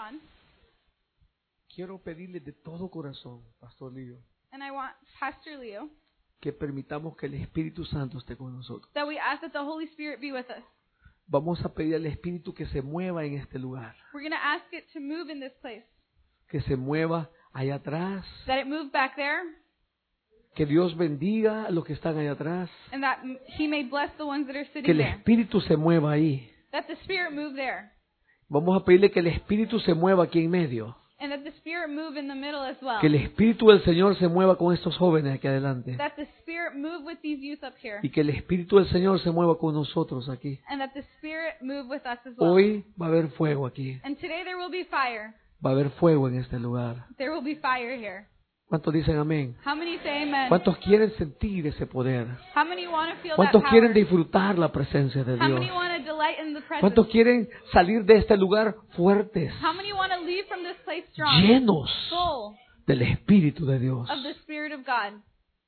John. Quiero pedirle de todo corazón, Pastor Leo, And I want Pastor Leo que permitamos que el Espíritu Santo esté con nosotros. that we ask that the Holy Spirit be with us. Vamos a pedir al Espíritu que se mueva en este lugar, We're going to ask it to move in this place. que se mueva allá atrás, That it move back there. que Dios bendiga a los que están allá atrás, And that He may bless the ones that are que sitting el there. Espíritu se mueva ahí. That the Spirit move there. Vamos a pedirle que el Espíritu se mueva aquí en medio, And that the Spirit move in the middle as well. que el Espíritu del Señor se mueva con estos jóvenes aquí adelante, That the Spirit move with these youth up here. y que el Espíritu del Señor se mueva con nosotros aquí. And that the Spirit move with us as well. Hoy va a haber fuego aquí, And today there will be fire. va a haber fuego en este lugar. There will be fire here. ¿Cuántos dicen amén? How many say amen? ¿Cuántos quieren sentir ese poder? How many want to feel that ¿Cuántos power? quieren disfrutar la presencia de How Dios? many want to delight in the presence? ¿Cuántos quieren salir de este lugar fuertes, How many want to leave from this place strong, llenos full del Espíritu de Dios? of the Spirit of God?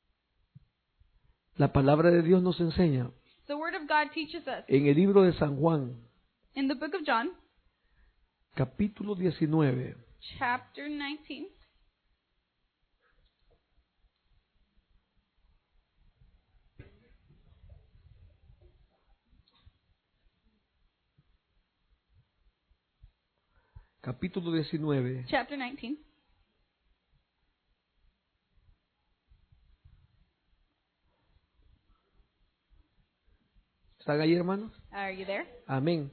La palabra de Dios nos enseña The Word of God teaches us en el libro de San Juan, in the book of John, capítulo 19, chapter 19, capítulo 19, chapter 19. ¿Están ahí, hermanos? Are you there? Amén.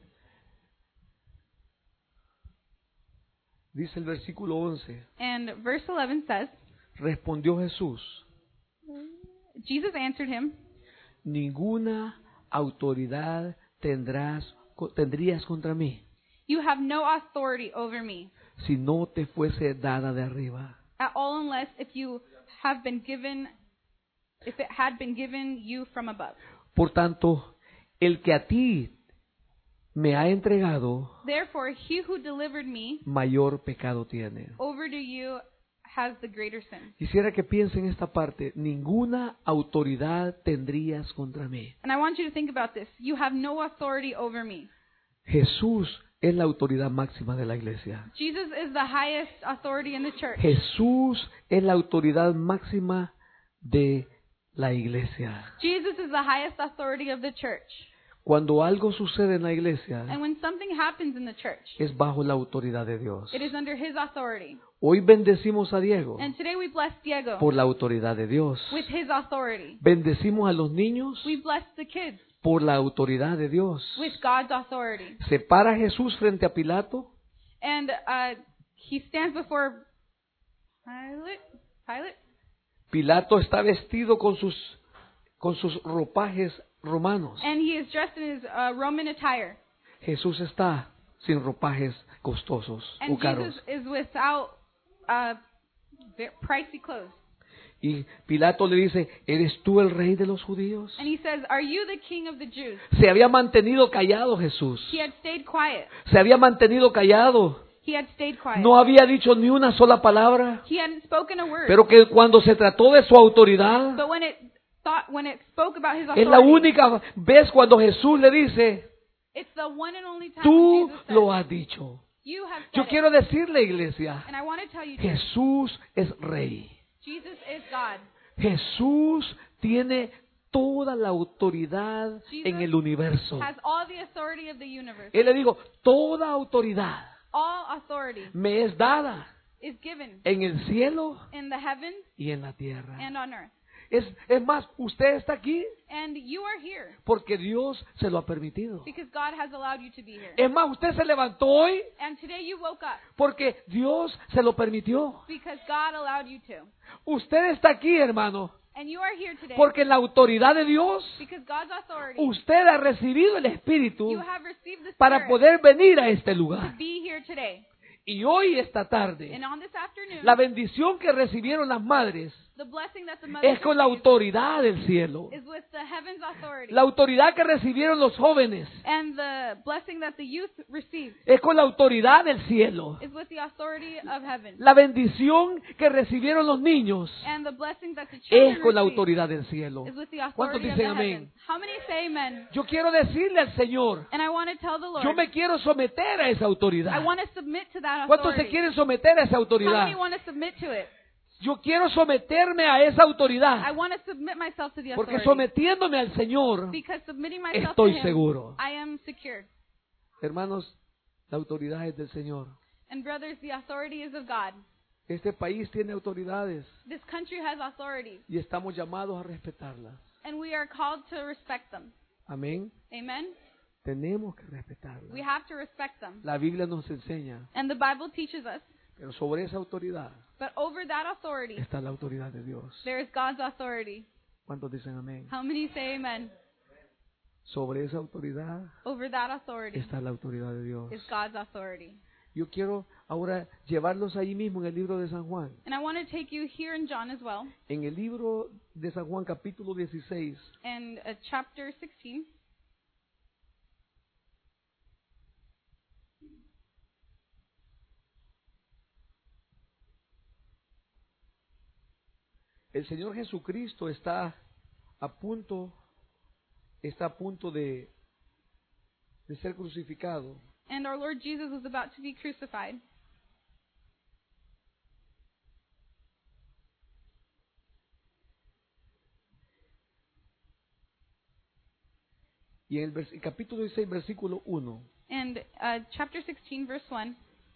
Dice el versículo 11, And verse 11 says, respondió Jesús, Jesus answered him, ninguna autoridad tendrías contra mí "You have no authority over me si no te fuese dada de arriba. at all unless if it had been given you from above. Por tanto, el que a ti me ha entregado, Therefore, he who delivered me mayor pecado tiene. over to you has the greater sin." Quisiera que piensen esta parte, ninguna autoridad tendrías contra mí. And I want you to think about this. You have no authority over me. Jesús es la autoridad máxima de la iglesia. Jesus is the highest authority in the church. Jesús es la autoridad máxima de la iglesia. Jesus is the highest authority of the church. Cuando algo sucede en la iglesia, And when something happens in the church, es bajo la autoridad de Dios. it is under his authority. Hoy bendecimos a Diego And today we bless Diego por la autoridad de Dios. with his authority. Bendecimos a los niños We bless the kids por la autoridad de Dios. with God's authority. Se para Jesús frente a Pilato. And he stands before Pilate. Pilato está vestido con sus ropajes romanos. And he is dressed in his Roman attire. Jesús está sin ropajes costosos o And caros. Jesus is without pricey clothes. Y Pilato le dice, ¿eres tú el rey de los judíos? And he says, "Are you the king of the Jews?" Se había mantenido callado Jesús. He had stayed quiet. Se había mantenido callado. He had stayed quiet. No había dicho ni una sola palabra. He hadn't spoken a word. Pero que cuando se trató de su autoridad, But when it spoke about his es la authority, única vez cuando Jesús le dice, it's the one and only time tú when Jesus lo said, has dicho. "You have said Yo it." quiero decirle, iglesia, And I want to tell you, Jesús es rey. Jesus is God. Jesús tiene toda la autoridad en el universo. Has all the authority of the universe. Él le dijo, toda autoridad All authority me es dada is given en el cielo in the heavens y en la tierra. and on earth. Es más, usted está aquí And you are here porque Dios se lo ha permitido. because God has allowed you to be here. Es más, usted se levantó hoy And today you woke up porque Dios se lo permitió. because God allowed you to. Usted está aquí, hermano, And you are here today porque en la autoridad de Dios because God's authority, usted ha recibido el Espíritu you have received the para Spirit poder venir a este to lugar. be here today. Y hoy, esta tarde, And on this afternoon, la bendición que recibieron las madres the blessing that the mother es con la autoridad del cielo. is with the heavens authority. La autoridad que recibieron los jóvenes And the blessing that the youth received es con la autoridad del cielo. is with the authority of heaven. La bendición que recibieron los niños And the blessing that the es children con la receive autoridad del cielo. is with the ¿Cuántos authority of dicen the amén? heavens. How many say amen? Yo quiero decirle al Señor, And I want to tell the yo Lord, me quiero someter a esa I autoridad. want to submit to that that ¿Cuántos authority? se quieren someter a esa How autoridad? many want to submit to it? Yo quiero someterme a esa I autoridad. want to submit myself to the Porque authority. sometiéndome al Señor, Because submitting myself estoy to Him, seguro. I am secure. hermanos, la autoridad es del Señor. And brothers, the authority is of God. Este país tiene autoridades This country has authority, y estamos llamados a respetarlas. and we are called to respect them. Amén. Amen? Tenemos que respetarlas. We have to respect them. La Biblia nos enseña, And the Bible teaches us, pero sobre esa autoridad but over that authority, está la autoridad de Dios. there is God's authority. ¿Cuántos dicen amén? How many say amen? Sobre esa autoridad Over that authority está la autoridad de Dios. is God's authority. Yo quiero ahora llevarlos ahí mismo en el libro de San Juan. And I want to take you here in John as well, En el libro de San Juan, capítulo 16, and chapter 16. el Señor Jesucristo está a punto de ser crucificado. And our Lord Jesus was about to be crucified. Y en el capítulo 16, versículo 1. And chapter 16, verse 1.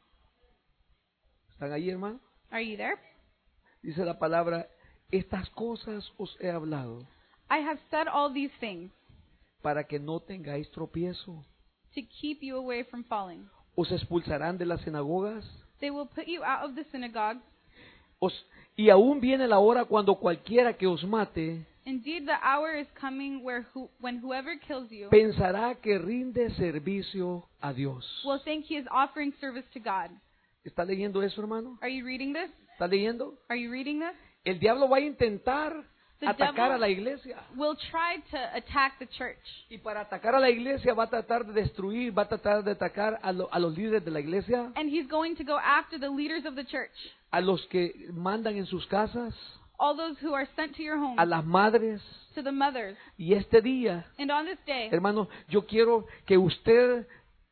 ¿Están ahí, hermano? Are you there? Dice la palabra, estas cosas os he hablado I have said all these things para que no tengáis tropiezo. to keep you away from falling. Os expulsarán de las sinagogas. They will put you out of the synagogues. Y aún viene la hora cuando cualquiera que os mate Indeed, the hour is coming when whoever kills you pensará que rinde servicio a Dios. will think he is offering service to God. ¿Está leyendo eso, hermano? Are you reading this? ¿Está leyendo? Are you reading this? El diablo va a intentar The atacar devil a la iglesia. will try to attack the church. Y para atacar a la iglesia va a tratar de destruir, va a tratar de atacar a los líderes de la iglesia, And he's going to go after the leaders of the church, a los que mandan en sus casas, all those who are sent to your home, a las madres. to the mothers. Y este día, And on this day, hermano, yo quiero que usted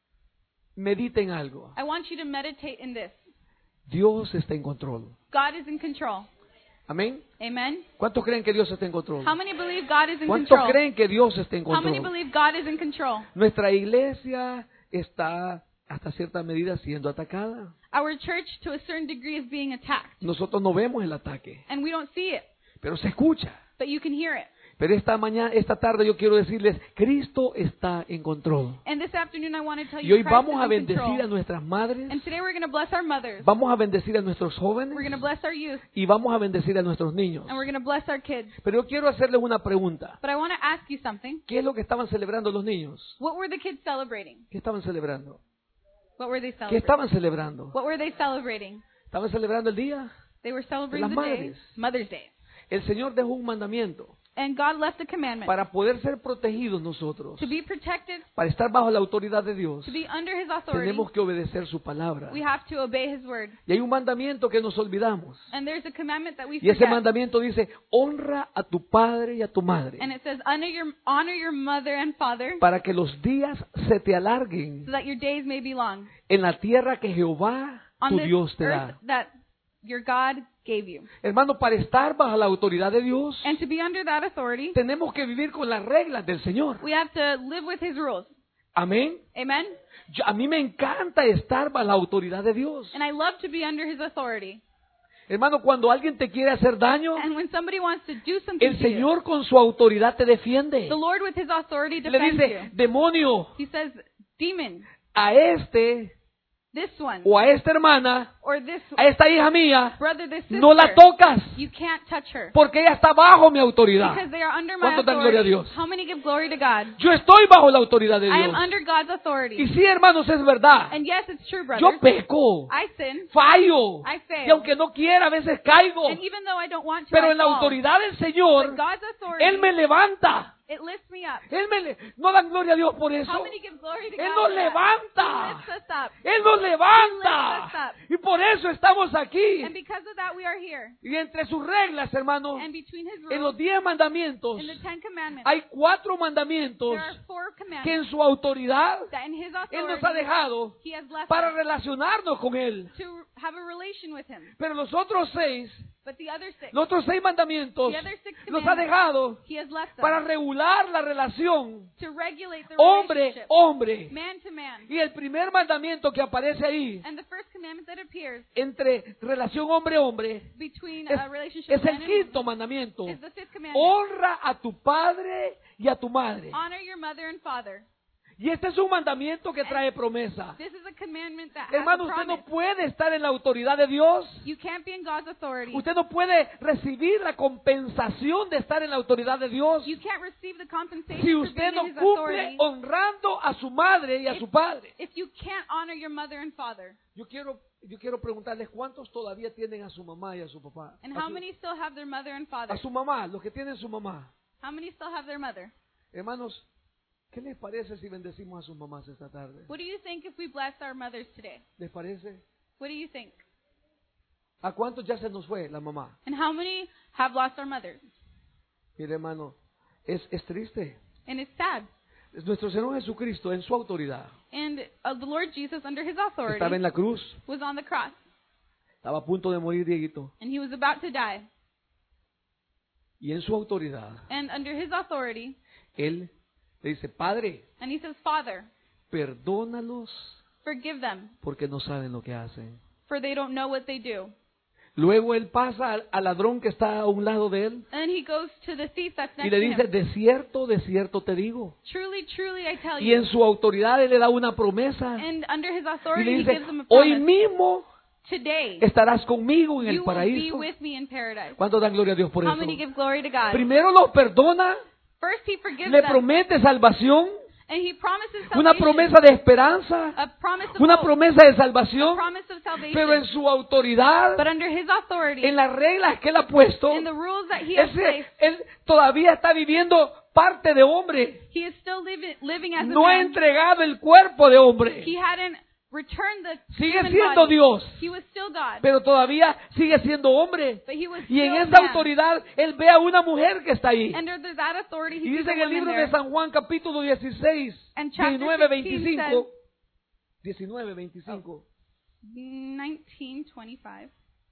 medite en algo. I want you to meditate in this. Dios está en control. God is in control. Amén. Amen? ¿Cuántos creen que Dios está en control? How many believe God is in ¿Cuántos control? creen que Dios está en How many control? believe God is in control? Nuestra iglesia está hasta cierta medida siendo atacada. Our church, to a certain degree, is being attacked. Nosotros no vemos el ataque, And we don't see it, pero se escucha. but you can hear it. Pero esta tarde yo quiero decirles, Cristo está en control. And this afternoon, I want to tell Y you hoy Christ vamos is a in bendecir a control. nuestras madres, And today we're going to bless our mothers. vamos a bendecir a nuestros jóvenes We're going to bless our youth. y vamos a bendecir a nuestros niños. And we're going to bless our kids. Pero yo quiero hacerles una pregunta. But I want to ask you something. ¿Qué es lo que estaban celebrando los niños? What were the kids celebrating? ¿Qué estaban celebrando? What were they ¿Qué celebrating? estaban celebrando? What were they celebrating? ¿Estaban celebrando el día? They were celebrating Las the day, madres. Mother's Day. El Señor dejó un mandamiento And God left a commandment para poder ser protegidos nosotros, to be protected, para estar bajo la autoridad de Dios. to be under His authority. Tenemos que obedecer su palabra. We have to obey His word. Y hay un mandamiento que nos olvidamos. And there's a commandment that we Y ese forget. mandamiento dice, honra a tu padre y a tu madre, And it says, honor your mother and father, para que los días se te alarguen so that your days may be long en la tierra que Jehová, on tu this Dios, te earth da. that your God gave you. Hermano, para estar bajo la autoridad de Dios, And to be under that authority, tenemos que vivir con las reglas del Señor. we have to live with His rules. Amén. Amen? A mí me encanta estar bajo la autoridad de Dios. And I love to be under His authority. Hermano, cuando alguien te quiere hacer daño, And when somebody wants to do something el to you, Señor con su autoridad te defiende. the Lord with His authority Le defends dice, you. demonio, He says, demon, a este this one, o a esta hermana, or this a esta hija mía, brother, this sister, no la tocas, you can't touch her. porque ella está bajo mi autoridad. Because they are under my ¿Cuántos dan gloria a authority. Dios? How many give glory to God? Yo estoy bajo la autoridad de I am Dios. under God's Y authority. sí, hermanos, es verdad. And yes, it's true, brother. Yo peco, I sin. fallo, I fail. y aunque no quiera, a veces caigo. And even though I don't want to, Pero I en la fall. autoridad del But Señor, God's authority, Él me levanta. it lifts me up. No dan gloria a Dios por eso. How many give glory to Él God? nos for that? levanta. He lifts us up. Él nos He lifts levanta. us up. Y por eso, eso estamos aquí. And because of that, we are here. Y entre sus reglas, hermanos, And between His en los rules, 10 mandamientos, in the 10 Commandments, hay 4 mandamientos there are 4 que en commandments su autoridad that in His Él nos ha authority, dejado He has left para us relacionarnos con Él. to have a relation with Him. Pero los otros 6, But the other 6, los otros 6 mandamientos, the other 6 los ha commandments, dejado He has left para us regular la relación to regulate the hombre, relationship, hombre. man to man. Y el primer mandamiento que aparece ahí, And the first commandment that appears entre relación hombre-hombre, between es, a relationship es man el and quinto woman mandamiento. is the 5th commandment. Honra a tu padre y a tu madre. Honor your mother and father. Y este es un mandamiento que trae promesa. This is a commandment that has Hermano, a usted no promise. puede estar en la autoridad de Dios. You can't be in God's authority. Usted no puede recibir la compensación de estar en la autoridad de Dios You can't receive the compensation si for usted being no in His cumple authority honrando a su madre y a su padre. if you can't honor your mother and father. Yo quiero preguntarles cuántos todavía tienen a su mamá y a su papá. And A how su, many still have their mother and father? a su mamá, los que tienen su mamá. How many still have their mother? Hermanos, ¿qué les parece si bendecimos a sus mamás esta tarde? What do you think if we bless our mothers today? ¿Les parece? What do you think? ¿A cuántos ya se nos fue la mamá? And how many have lost our mothers? Mire, hermano, es triste. And it's sad. Es nuestro Señor Jesucristo en su autoridad. And the Lord Jesus, under His authority, Estaba en la cruz, was on the cross. estaba a punto de morir, Dieguito. And He was about to die. Y en su autoridad, And under His authority, Él le dice, Padre, and He says, Father, perdónalos forgive them, porque no saben lo que hacen. for they don't know what they do. Luego Él pasa al ladrón que está a un lado de Él And then He goes to the thief that's y next le to dice, Him. de cierto te digo. Truly, truly, I tell Y en you. su autoridad Él le da una promesa And under His y authority, le He dice, gives them a hoy promise. mismo Today, estarás conmigo en el you will be paraíso. with me in paradise. ¿Cuánto dan gloria a Dios por How eso? many give glory to God? Primero los perdona, First, He forgives le them. promete salvación, And He promises una salvation. promesa de esperanza, A promise of una hope. promesa de A salvación, promise of salvation. pero en su autoridad, But under His authority, en las reglas que Él ha puesto, in the rules that He has placed, Él todavía está viviendo parte de hombre. He is still living as a No ha man. entregado el cuerpo de hombre, He hadn't returned the sigue human siendo body. Dios, He was still God. pero todavía sigue siendo hombre. But He was Y en still esa man. autoridad Él ve a una mujer que está ahí. Under that authority, He Y sees dice a en el woman libro there. de San Juan capítulo 16, And chapter 19, 16 25, 19, 25. 19:25.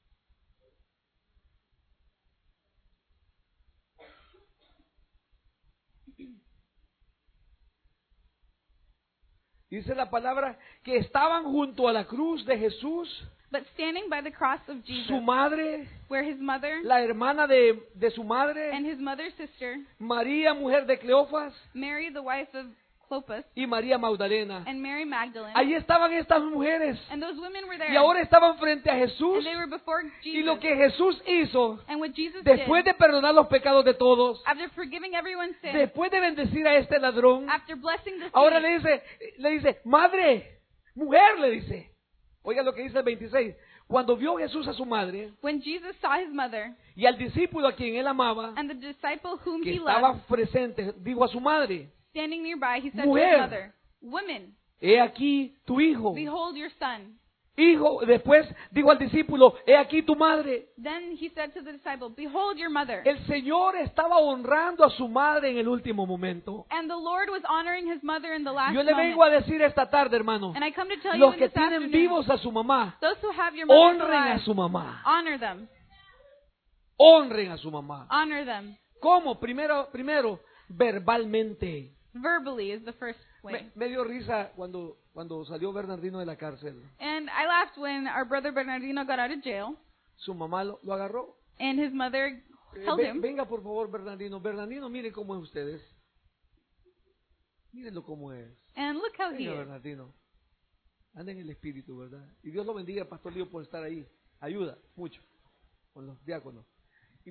Dice la palabra que estaban junto a la cruz de Jesús, But standing by the cross of Jesus, su madre, where His mother la hermana de su madre, and His mother's sister, María, mujer de Cleofas, Mary, the wife of Clopas, y María Magdalena. and Mary Magdalene, Allí estaban estas mujeres and those women were there. y ahora estaban frente a Jesús. And they were before Y Jesus. lo que Jesús hizo, And what Jesus después did, de perdonar los pecados de todos, after forgiving everyone's sin, después de bendecir a este ladrón, after blessing the ahora thief, le dice, madre, mujer, le dice. Oiga lo que dice el 26. Cuando vio Jesús a su madre when Jesus saw His mother y al discípulo a quien él amaba, and the disciple whom que He estaba loved presente, dijo a su madre, standing nearby, He said Mujer. to His mother, Woman, he aquí tu hijo. behold your son. Hijo, después dijo al discípulo, he aquí tu madre. Then He said to the disciple, Behold your mother. El Señor estaba honrando a su madre en el último momento. And the Lord was honoring His mother in the last Yo le moment. vengo a decir esta tarde, hermano, And I come to tell you los in que this tienen afternoon, vivos a su mamá, those who have your mothers honren a alive, su mamá. honor them. Honren a su mamá. Honor them. ¿Cómo? Primero, verbalmente. Verbally is the first way. Me dio risa cuando salió Bernardino de la cárcel. And I laughed when our brother Bernardino got out of jail Su mamá lo agarró. and his mother held him. Venga por favor, Bernardino. Bernardino, miren cómo es ustedes. Mírenlo cómo es. And look how he Venga, is. Bernardino. Anda en el espíritu, ¿verdad? Y Dios lo bendiga, Pastor Lío, por estar ahí. Ayuda mucho con los diáconos. Y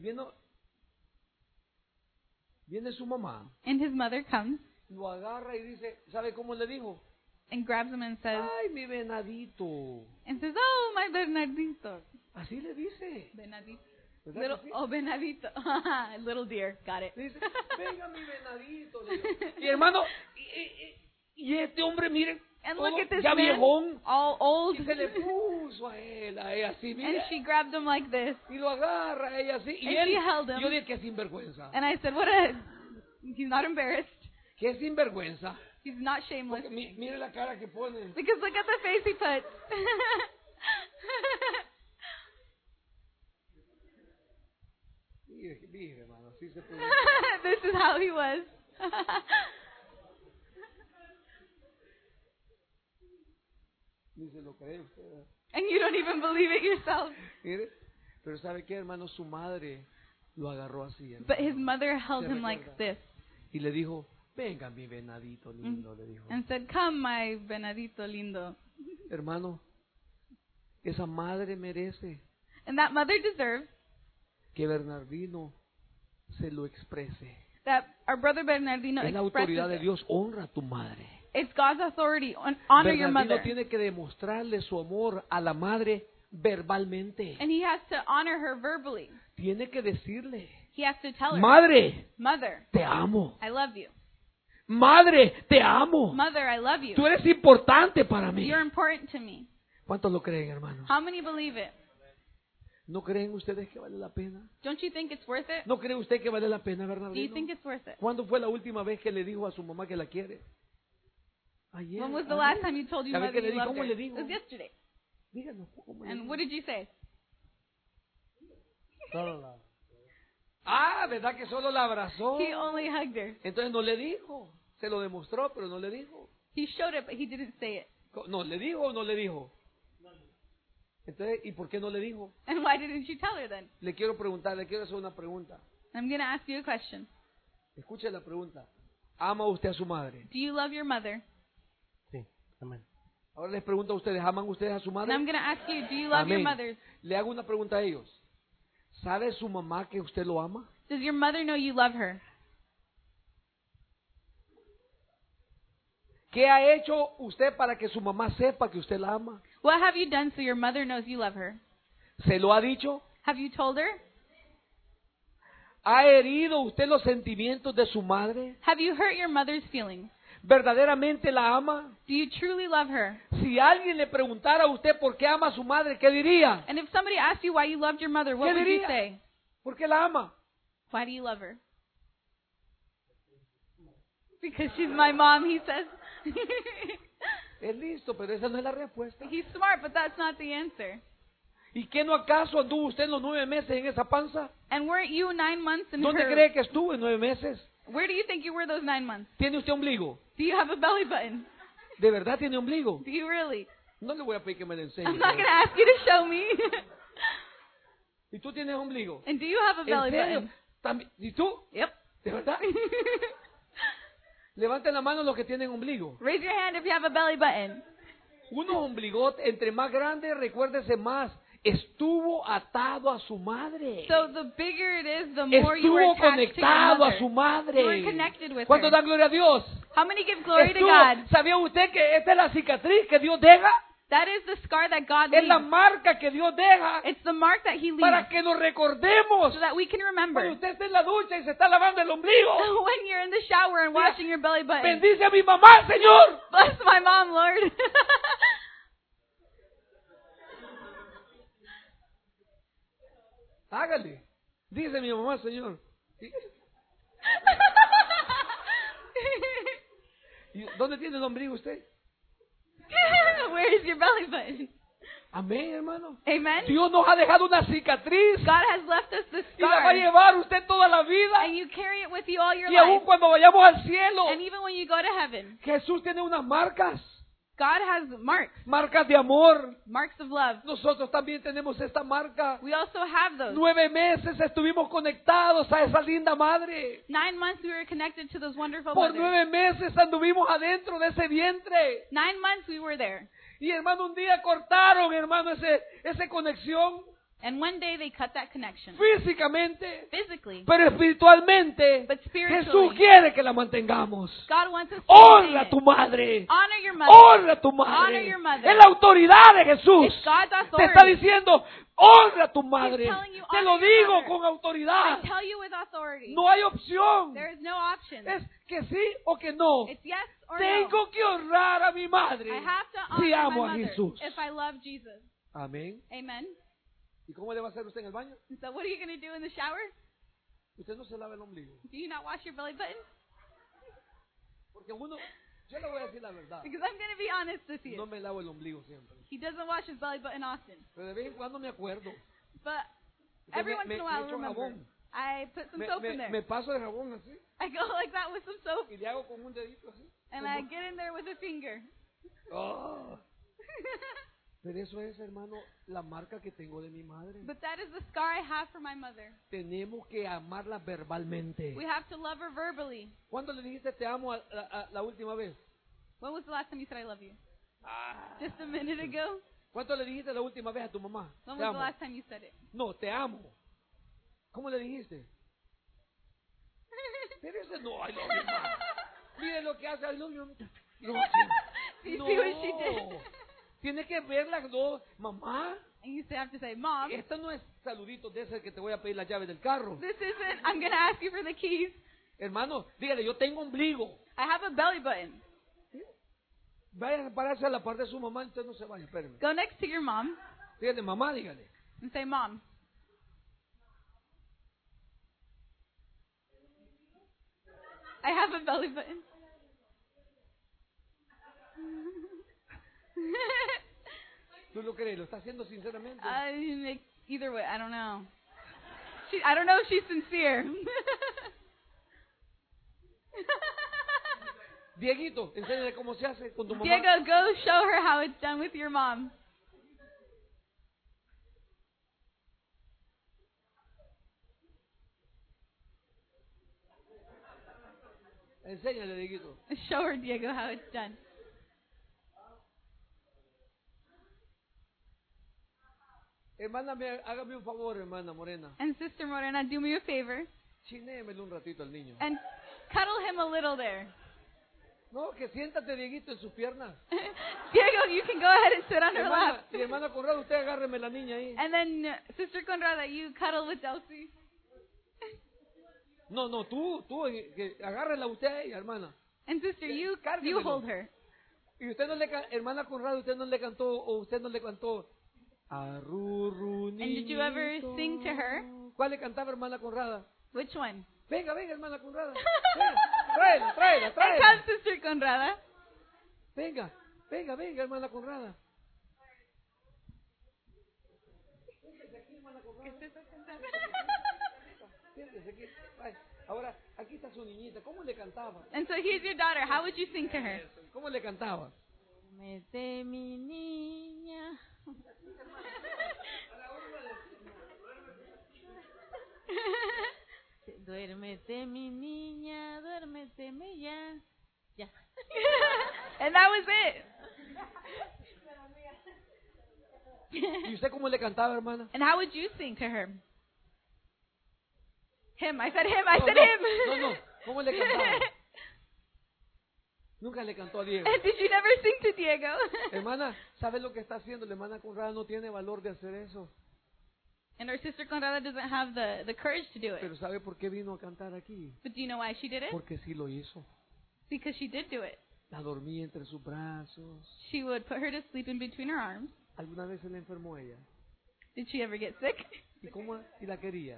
viene su mamá, And his mother comes lo agarra y dice, ¿sabe cómo le dijo? and grabs him and says, Ay, mi venadito. Oh, my Bernardito. Así le dice. Bernardito. ¿Verdad Little, que sí? oh, Bernardito. Little deer. Got it. Le dice, venga mi venadito. le dijo. Y hermano, y este hombre, miren, And look at this ya man, viejón, all old. y se le puso a ella así, And mira, she grabbed him like this. y lo agarra a ella así, y And él, she held him. yo dije que sinvergüenza, And I said, he's not embarrassed. que sinvergüenza, He's not shameless. porque mire la cara que pone, Because look at the face he puts. mire hermano, así se puede, This is how he was. ni se lo cree usted, And you don't even believe it yourself. mire, pero ¿sabe qué hermano? Su madre lo agarró así, hermano. But his mother held Se him like recuerda. this Y le dijo, venga mi venadito lindo, le dijo. and said, "Come, my venadito lindo." Hermano, esa madre merece And that mother deserves que Bernardino se lo exprese. that our brother Bernardino Es la autoridad de expresses it. Dios, honra a tu madre. It's God's authority. Honor your Bernardino mother. tiene que demostrarle su amor a la madre verbalmente. And he has to honor her verbally. Tiene que decirle, He has to tell her, madre, "Mother, te amo. I love you. Madre, te amo. Mother, I love you. Tú eres importante para mí. You're important to me." ¿Cuántos lo creen, hermanos? How many believe it? ¿No creen ustedes que vale la pena? Don't you think it's worth it? ¿No cree usted que vale la pena, Do you Bernardino? think it's worth it? ¿Cuándo fue la última vez que le dijo a su mamá que la quiere? Ayer. When was the ayer. last time you told your ¿Sabe mother qué le you dijo? loved ¿Cómo her? le It dijo? was yesterday. Díganos, ¿cómo le And dijo? what did you say? Ah, ¿verdad que solo la abrazó? He only hugged her. Entonces no le dijo. Se lo demostró, pero no le dijo. He showed it, but he didn't say it. No, ¿le dijo o no le dijo? Entonces, ¿y por qué no le dijo? And why didn't you tell her then? Le quiero preguntar, le quiero hacer una pregunta. I'm going to ask you a question. Escuche la pregunta. ¿Ama usted a su madre? Do you love your mother? Sí, amén. Ahora les pregunto a ustedes, ¿aman ustedes a su And madre? I'm going to ask you, do you love your Amén. mother? Le hago una pregunta a ellos. ¿Sabe su mamá que usted lo ama? Does your mother know you love her? ¿Qué ha hecho usted para que su mamá sepa que usted la ama? What have you done so your mother knows you love her? ¿Se lo ha dicho? Have you told her? ¿Ha herido usted los sentimientos de su madre? Have you hurt your mother's feelings? ¿Verdaderamente la ama? Do you truly love her? Si alguien le preguntara a usted por qué ama a su madre, ¿qué diría? And if somebody asked you why you loved your mother, what ¿Qué would you diría? say? ¿Por qué la ama? Why do you love her? Because she's my mom, he says. Es listo, pero esa no es la respuesta. He's smart, but that's not the answer. ¿Y qué no acaso anduvo usted en los 9 meses en esa panza? And weren't you 9 months in ¿Dónde her? cree que estuvo en 9 meses? Where do you think you were those 9 months? ¿Tiene usted ombligo? Do you have a belly button? ¿De verdad tiene ombligo? Do you really? No le voy a pedir que me lo enseñe. I'm not going to ask you to show me. ¿Y tú tienes ombligo? And do you have a ¿En belly serio? button? ¿También? ¿Y tú? Yep. ¿De verdad? Levanten la mano los que tienen ombligo. Raise your hand if you have a belly button. Unos ombligotes, entre más grandes, recuérdese más, estuvo atado a su madre. So the bigger it is, the more you were Estuvo attached to your conectado a mother. su You madre. were connected with ¿Cuánto her. dan gloria a Dios? How many give glory to Estuvo- God? ¿Sabía usted que esta es la cicatriz que Dios deja? That is the scar that God Es la leaves. marca que Dios deja It's the mark that He leaves para que nos recordemos. so that we can Cuando remember. usted está en la ducha y se está lavando el ombligo, When you're in the shower and washing your belly button. bendice a mi mamá, Señor. Bless my mom, Lord. Hágale. Dice mi mamá, Señor. ¿Y dónde tiene el ombligo usted? Where is your belly button? Amén, hermano. Amen. Dios nos ha dejado una cicatriz God has left us this y la va a scar. llevar usted toda la vida. And you carry it with you all your Y aún life. cuando vayamos al cielo, And even when you go to heaven, Jesús tiene unas marcas, God has marks. marcas de amor. Marks of love. Nosotros también tenemos esta marca. We also have those. 9 meses estuvimos conectados a esa linda madre. 9 months we were connected to those wonderful Por mothers. 9 meses anduvimos adentro de ese vientre. 9 months we were there. Y hermano, un día cortaron, hermano, esa conexión And one day they cut that connection. físicamente, Physically. pero espiritualmente But spiritually. Jesús quiere que la mantengamos. God wants us to Honra maintain a it. tu madre. Honor your mother. Honra a tu Honor madre. your mother. Es la autoridad de Jesús. It's God's Te authority. está diciendo, honra a tu madre. telling you, Te honor lo your digo mother. con autoridad. I tell you with authority. No hay opción. There is no option. Es que sí o que no. It's yes or no. Tengo que honrar a mi madre I have to si honor amo my a mother Jesús. if I love Jesus. Amén. Amen. ¿Y cómo le va a hacer usted en el baño? And so what are you going to do in the shower? Usted no se lava el ombligo. Do you not wash your belly button? Porque yo le voy a decir la verdad. Because I'm going to be honest with you. No me lavo el ombligo siempre. He doesn't wash his belly button often. Pero de vez en cuando me acuerdo. But Entonces every once in a while, I'll echo remember. jabón. I put some soap in there. Me paso de jabón así. I go like that with some soap, Y le hago con un dedito así. and I get in there with a finger. Oh. Pero eso es, hermano, la marca que tengo de mi madre. But that is the scar I have for my mother. Tenemos que amarla verbalmente. We have to love her verbally. ¿Cuándo le dijiste te amo a la última vez? When was the last time you said I love you? Ah. Just a minute ago? ¿Cuánto le dijiste la última vez a tu mamá? When Te was amo. the last time you said it? No, te amo. ¿Cómo le dijiste? Pero ese no, I love you, ma. Mire lo que hace, I love you. No, Do you see what she did? Tiene que ver las dos. Mamá, And you have to say, Mom, esto no es saludito de ese que te voy a pedir la llave del carro. this isn't, I'm going to ask you for the keys. Hermano, dígale, yo tengo ombligo. I have a belly button. Vaya a pararse a la par de su mamá, entonces no se vaya, espérenme. Go next to your mom Dígale, mamá, dígale. and say, Mom, I have a belly button. ¿Tú lo crees? ¿Lo está haciendo sinceramente? Either way, I don't know. I don't know if she's sincere. Dieguito, enséñale cómo se hace con tu mamá. Diego, go show her how it's done with your mom. Enséñale, Dieguito. Show her, Diego, how it's done. Hermana, hágame un favor, hermana Morena. And Sister Morena, do me a favor Chinémele un ratito al niño. and cuddle him a little there. No, que siéntate, Dieguito, en sus piernas. Diego, you can go ahead and sit on her lap. Y hermana Conrado, usted agárreme la niña ahí. And then, Sister Conrada, you cuddle with Delcy. No, tú, que agárrela usted ahí, hermana. And Sister, you Cárguemelo. hold her. Y usted no le hermana Conrado, usted no le cantó, o usted no le cantó. Arrurru, And did you ever sing to her? ¿Cuál le cantaba, hermana Conrada? Which one? Venga, hermana Conrada. Venga, tráela. Here comes Sister Conrada. Venga, hermana Conrada. Siéntese aquí. Ay, ahora, aquí está su niñita. ¿Cómo le cantaba? And so here's your daughter. How would you sing to her? ¿Cómo le cantaba? Duérmete, mi niña. Duérmete, mi niña, duérmeteme ya. Ya. And that was it. ¿Y usted cómo le cantaba, hermana? And how would you sing to her? Him. I said him. I said him. No. ¿Cómo le cantaba? Nunca le cantó a Diego. And did you never sing to Diego? Hermana, ¿sabe lo que está haciendo? La hermana Conrada no tiene valor de hacer eso. And our sister Conrada doesn't have the courage to do it. Pero ¿sabe por qué vino a cantar aquí? But do you know why she did it? Porque sí lo hizo. Because she did do it. La dormía entre sus brazos. She would put her to sleep in between her arms. ¿Alguna vez se le enfermó ella? Did she ever get sick? ¿Y cómo? ¿Y la quería?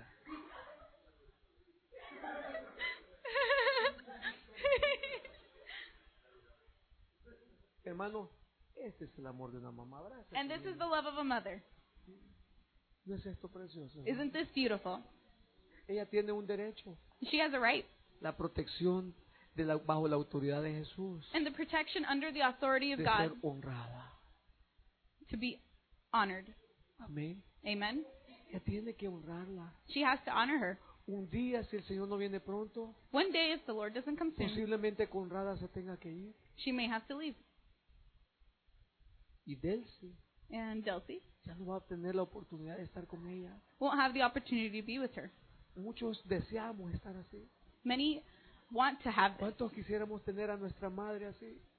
Hermano, este es el amor de una mamá. Abraza, And this is the love of a mother. ¿No es esto precioso? Isn't this beautiful? Ella tiene un derecho. She has a right. La protección bajo la autoridad de Jesús. And the protection under the authority of De God ser honrada. to be honored. Amén. Amen. Ella tiene que honrarla. She has to honor her. Un día, si el Señor no viene pronto, One day, if the Lord doesn't come soon, posiblemente Conrada se tenga que ir. she may have to leave. Y Delcy And Delcy ya no va a tener la oportunidad de estar con ella. won't have the opportunity to be with her. Muchos deseamos estar así. Many want to have this. ¿Cuántos quisiéramos tener a nuestra madre así?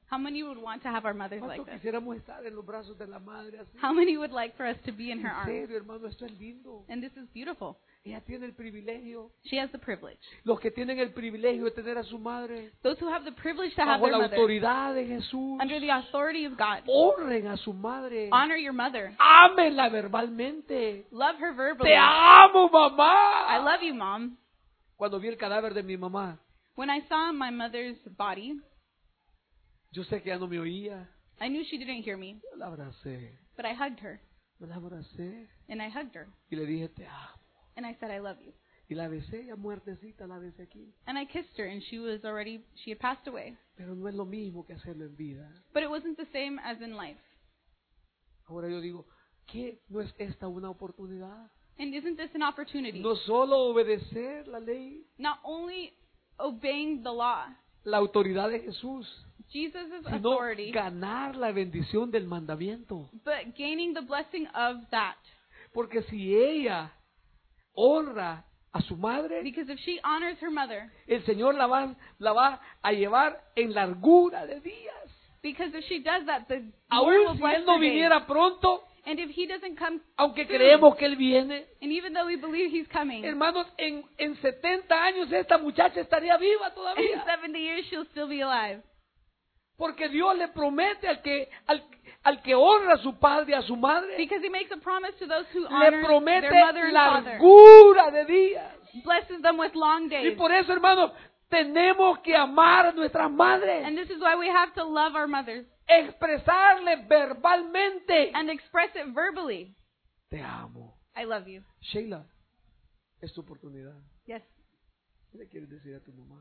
How many would want to have our mothers like ¿Cuánto this? quisiéramos estar en los brazos de la madre así? How many would like for us to be in her En arms? serio, hermano, esto es lindo. And this is beautiful. Ella tiene el privilegio. She has the privilege. Los que tienen el privilegio de tener a su madre Those who have the privilege to have bajo their la mother autoridad de Jesús, under the authority of God. honren a su madre. Honor your mother. Ámenla verbalmente. Love her verbally. Te amo, I mamá. love you, Mom. Cuando vi el cadáver de mi mamá, When I saw my mother's body, yo sé que ya no me oía. I knew she didn't hear me, Yo la abracé. but I hugged her. Me la abracé And I hugged her. y le dije, te amo. And I said, I love you. Y la besé, ya muertecita, la besé aquí. And I kissed her, and she had passed away. Pero no es lo mismo que hacerlo en vida. But it wasn't the same as in life. Ahora yo digo, ¿qué no es esta una oportunidad? And isn't this an opportunity? No solo obedecer la ley, Not only obeying the law, la autoridad de Jesús, Jesus' sino authority, ganar la bendición del mandamiento. but gaining the blessing of that. Porque si ella honra a su madre, Because if she honors her mother, el Señor la va a llevar en largura de días. because if she does that, the Lord will Aún si bless Él no her days. viniera pronto, And if he doesn't come aunque soon, creemos que Él viene, and even though we believe he's coming, hermanos, en 70 años esta muchacha estaría viva in todavía. 70 years she'll still be alive. Porque Dios le promete al que honra a su padre y a su madre, Because he makes a promise to those who le honor promete their mother and father. largura de días. Blesses them with long Y days. por eso, hermanos, tenemos que amar a nuestras madres, And this is why we have to love our mothers expresarle verbalmente, and express it verbally. te amo. I love you. Sheila, es tu oportunidad. Yes. ¿Qué le quieres decir a tu mamá?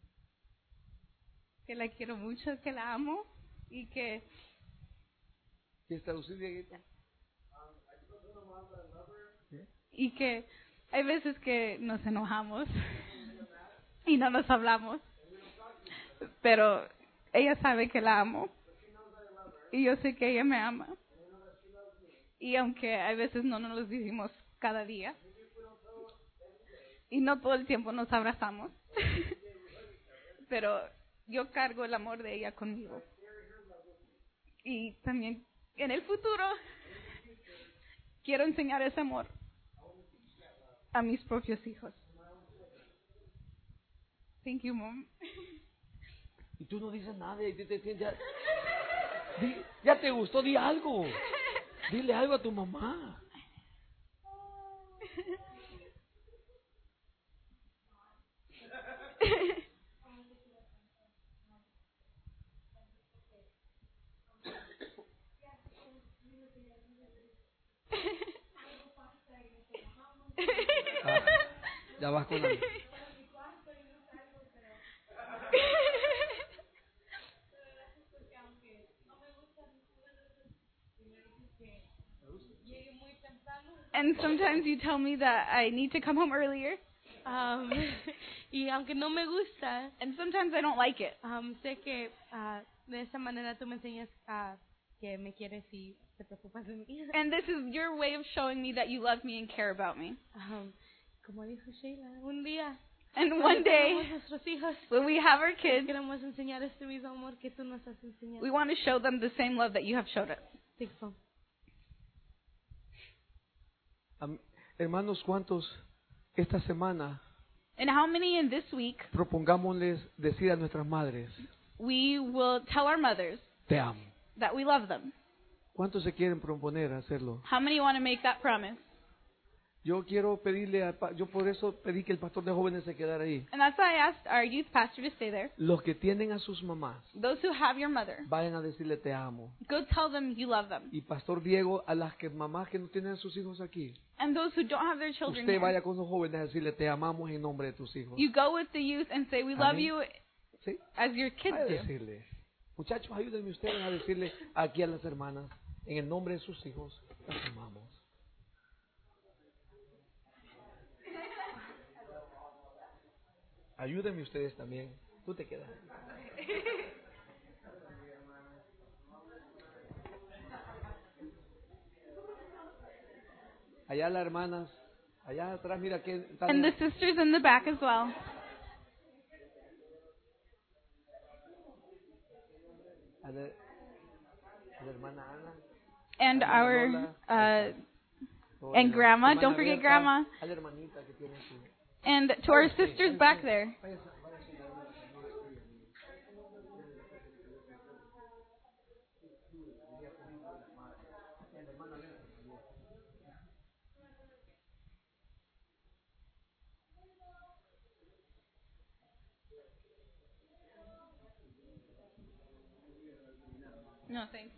Que la quiero mucho, que la amo y que ¿Quieres traducir, Dieguito? hay veces que nos enojamos y no nos hablamos. Pero ella sabe que la amo. Y yo sé que ella me ama. Y aunque hay veces no nos lo decimos cada día. Y no todo el tiempo nos abrazamos. Pero yo cargo el amor de ella conmigo. Y también en el futuro quiero enseñar ese amor a mis propios hijos. Thank you, Mom. Y tú no dices nada y ya te gustó, di algo. Dile algo a tu mamá. Ya vas con algo. And sometimes you tell me that I need to come home earlier. Y aunque no me gusta, And sometimes I don't like it. sé que de esa manera tú me enseñas que me quieres y te preocupas de mí. And this is your way of showing me that you love me and care about me. Como dijo Sheila, un día And one cuando day, tengamos nuestros hijos, when we have our kids, queremos enseñar este mismo amor que tú nos has enseñado. we want to show them the same love that you have showed us. Thanks, Mom. Hermanos, ¿cuántos esta semana And how many in this week propongámosles decir a nuestras madres, we will tell our mothers te amo? that we love them? ¿Cuántos se quieren proponer a hacerlo? How many want to make that promise? Yo quiero pedirle, yo por eso pedí que el pastor de jóvenes se quedara ahí. And that's why I asked our youth pastor to stay there. Los que tienen a sus mamás, Those who have your mother, vayan a decirle te amo. go tell them you love them. Y pastor Diego, a las que mamás que no tienen a sus hijos aquí, And those who don't have their children usted here, vaya con los jóvenes a decirle te amamos en nombre de tus hijos. you go with the youth and say we love Amén. you ¿Sí? as your kids Vaya a do. decirle. Muchachos, ayúdenme ustedes a decirle aquí a las hermanas, en el nombre de sus hijos, las amamos. Ayúdenme ustedes también. Tú te quedas. Allá las hermanas, allá atrás, mira que están. And the sisters in the back as well. A la hermana Ana. And our o and la grandma. hermana Don't forget Berta, grandma. A la hermanita que tiene aquí. And to our sisters back there. No, thanks.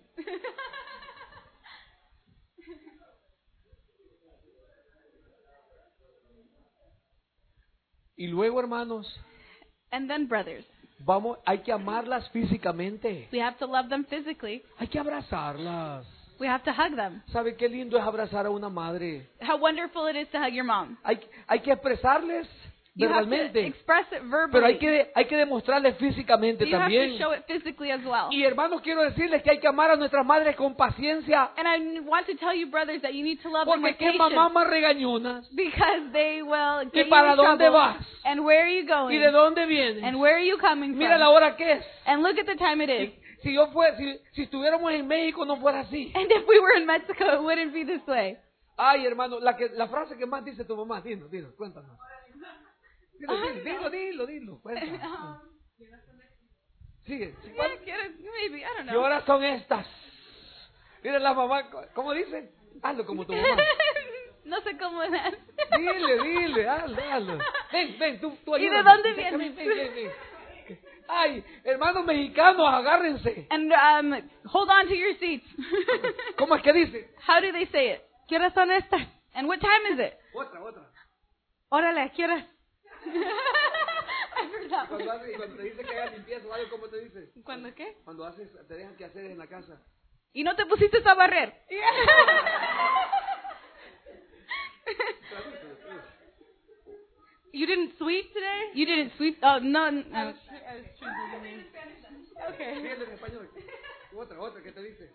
Y luego, hermanos, And then brothers, hay que amarlas físicamente. we have to love them physically. Hay que abrazarlas. We have to hug them. ¿Sabe qué lindo es abrazar a una madre? How wonderful it is to hug your mom. Hay que expresarles You have to verbalmente, express it pero verbally. hay que demostrarles físicamente You have to también. show it physically as well. Y hermanos, quiero decirles que hay que amar a nuestras madres con paciencia, And I want to tell you, brothers, that you need to love them porque with qué mamá patience. más regañonas, Because they will get you para in dónde trouble. vas? And where are you y going? de dónde vienes. And where are you coming Mira la from? hora que es. And look at the time it is. Si estuviéramos en México no fuera así. And if we were in Mexico, it wouldn't be this way. Ay, hermano, la frase que más dice tu mamá, dilo, cuéntanos. Dilo, cuéntanos. Sigue. Maybe, I don't ¿Qué know. horas son estas? Mira la mamá, ¿cómo dice? Hazlo como tu mamá. No sé cómo es. Dile, hazlo. Ven, tú ¿Y ayúdame. de dónde Ven. vienes? Ay, hermanos mexicanos, agárrense. And hold on to your seats. ¿Cómo es que dice? How do they say it? ¿Qué horas son estas? And what time is it? Otra. Órale, ¿qué horas? I forgot. Cuando te dice que hagas limpieza o algo, ¿cómo te dice? ¿Cuándo qué? Cuando te dejan que hacer en la casa. ¿Y no te pusiste a barrer? You didn't sweep today? You didn't sweep? Oh, no. Okay. Fíjate en español. Otra, ¿qué te dice?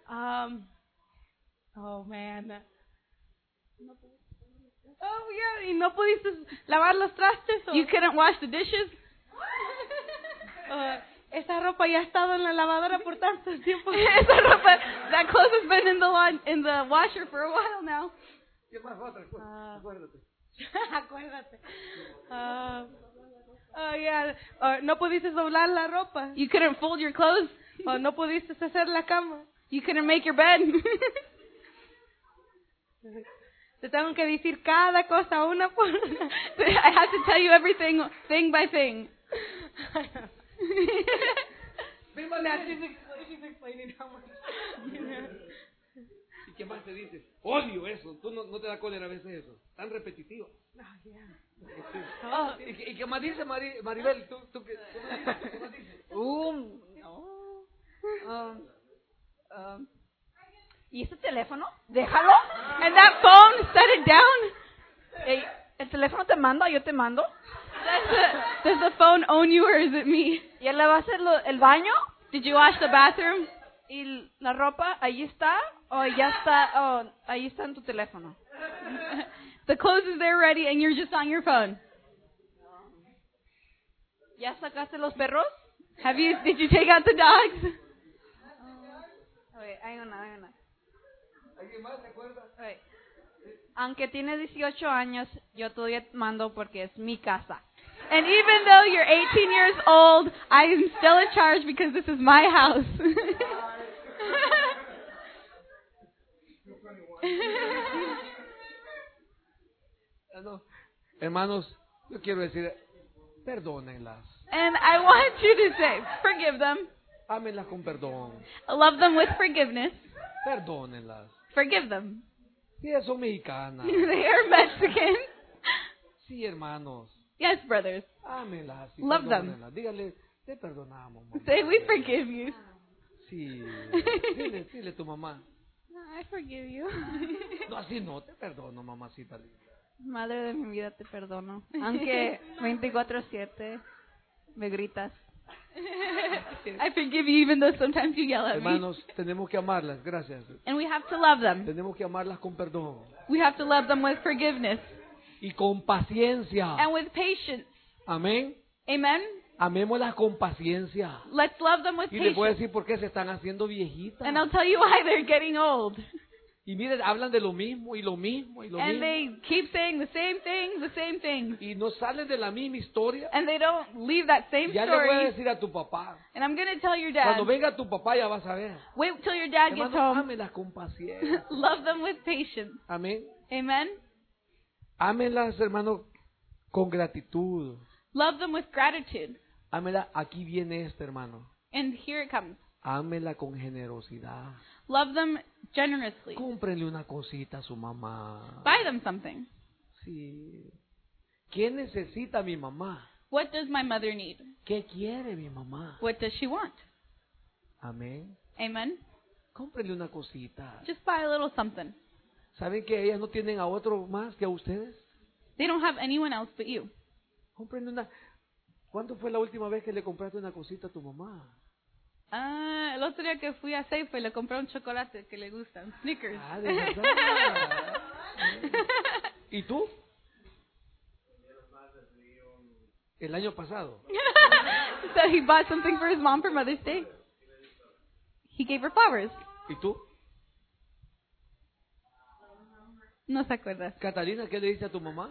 Oh man. Oh, yeah. ¿Y no pudiste lavar los trastes? You couldn't wash the dishes? Esa ropa ya ha estado en la lavadora por tanto tiempo. Esa ropa, that clothes has been in the washer for a while now. ¿Qué más? Otra cosa. Acuérdate. Acuérdate. Yeah. No pudiste doblar la ropa. You couldn't fold your clothes? No pudiste hacer la cama. You couldn't make your bed? Te tengo que decir cada cosa una por una. I have to tell you everything, thing by thing. She's explaining how much. ¿Y qué más te dice? Odio eso. ¿Tú no te da cólera a veces eso? Tan repetitivo. ¿Y qué más dice Maribel? ¿Tú qué más dices? ¿Y ese teléfono? Déjalo. And that phone, set it down. Ey, ¿el teléfono te manda? ¿Yo te mando? Does the phone own you or is it me? ¿Y él le va a hacer el baño? Did you wash the bathroom? ¿Y la ropa ahí está? ¿O ya está? Oh, ahí está en tu teléfono. The clothes is there ready and you're just on your phone. ¿Ya sacaste los perros? Did you take out the dogs? Oye, hay una. ¿Alguien más se acuerda? Oye, aunque tiene 18 años, yo todavía mando porque es mi casa. And even though you're 18 years old, I am still in charge because this is my house. Hermanos, yo quiero decir, perdónenlas. And I want you to say, forgive them. Ámenlas con perdón. Love them with forgiveness. Perdónenlas. Forgive them. Sí, son mexicanas. They are Mexican. Sí, hermanos. Yes, brothers. Ámenlas y Love them. perdónenlas. Dígale, te perdonamos, mamá. Say, we forgive you. Sí. Dile a tu mamá. I forgive you. No, así no, te perdono, mamacita linda. Madre de mi vida, te perdono. Aunque 24/7 me gritas. I forgive you even though sometimes you yell at me. Hermanos, tenemos que amarlas, gracias. And we have to love them. Tenemos que amarlas con perdón We have to love them with forgiveness y con paciencia. and with patience. Amén. Amen? Amémoslas con paciencia. Let's love them with Y les voy a patience. decir por qué se están haciendo viejitas. And I'll tell you why they're getting old. Y miren, hablan de lo mismo y lo mismo y lo And mismo. they keep saying the same thing, the same thing. Y no salen de la misma historia. And they don't leave that same Ya le voy a story. decir a tu papá. And I'm going to tell your dad, Cuando venga tu papá ya vas a ver. wait till your dad gets Hermano, home. ámelas con paciencia. Love them with patience. Amén. Amen? Ámelas, hermano, con gratitud. Love them with gratitude. Ámela, aquí viene hermano. And here it comes. Ámela con generosidad. Love them generously. Cómprenle una cosita a su mamá. Buy them something. Sí. ¿Qué necesita mi mamá? What does my mother need? ¿Qué quiere mi mamá? What does she want? Amén. Amen? Cómprenle una cosita. Just buy a little something. ¿Saben que ellas no tienen a otro más que a ustedes? They don't have anyone else but you. Cómprenle una. ¿Cuándo fue la última vez que le compraste una cosita a tu mamá? El otro día que fui a Safeway le compré un chocolate que le gusta, un Snickers. Ah, de verdad. ¿Y tú? El año pasado. So he bought something for his mom for Mother's Day. He gave her flowers. ¿Y tú? No se acuerda. Catalina, ¿qué le diste a tu mamá?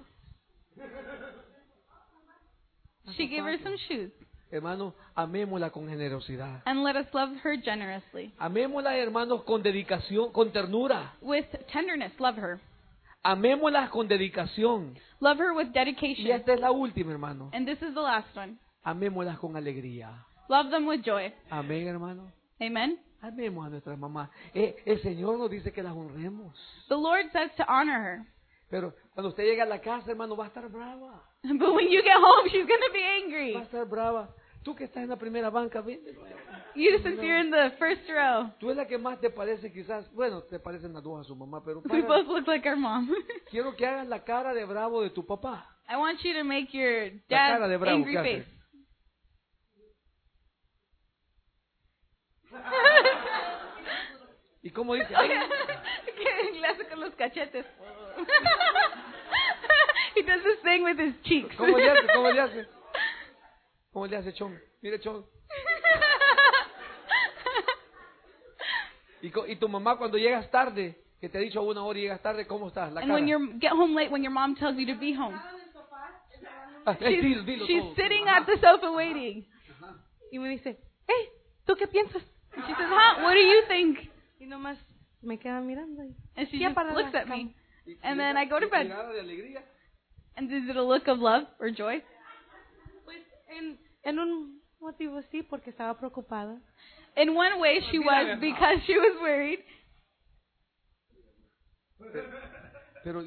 She gave her some shoes. Hermano, amémosla con generosidad. And let us love her generously. Amémosla, hermanos, con dedicación, con ternura. With tenderness, love her. Amémosla con dedicación. Love her with Y dedication. esta es la última, hermano. And this is the last one. Amémoslas con alegría. Love them with joy. Amén, hermano. Amen? Amemos a nuestras mamás. El Señor nos dice que las honremos. The Lord says to honor her. Pero cuando usted llega a la casa, hermano, va a estar brava. But when you get home, she's going to be Va a angry. estar brava. Tú que estás en la primera banca, ven. You, since you're in the first row. Tú es la que más te parece quizás. Bueno, te parecen las dos a su mamá, pero We para- both look like our mom. quiero que hagas la cara de bravo de tu papá. I want you to make your La cara dad's de bravo, angry ¿qué face. haces? ¿Y cómo dice? Ay, Que le hace con los cachetes. He does this thing with his cheeks. ¿Cómo le hace? ¿Cómo le hace? ¿Cómo le hace Chon? Mire Chon. Y tu mamá cuando llegas tarde, que te ha dicho a 1 hora y llegas tarde, ¿cómo estás? La And cara. when you get home late, when your mom tells you to be home, Dilo she's todo. sitting at the sofa waiting. Y me dice, hey, ¿tú qué piensas? And she says, huh, what do you think? Y nomás me queda mirando. And she Ya just para la looks at cama. me. And then I go to bed. Mirada de alegría. And is it a look of love or joy? Pues en un motivo sí, porque estaba preocupada. In one way, she was because she was worried. Pero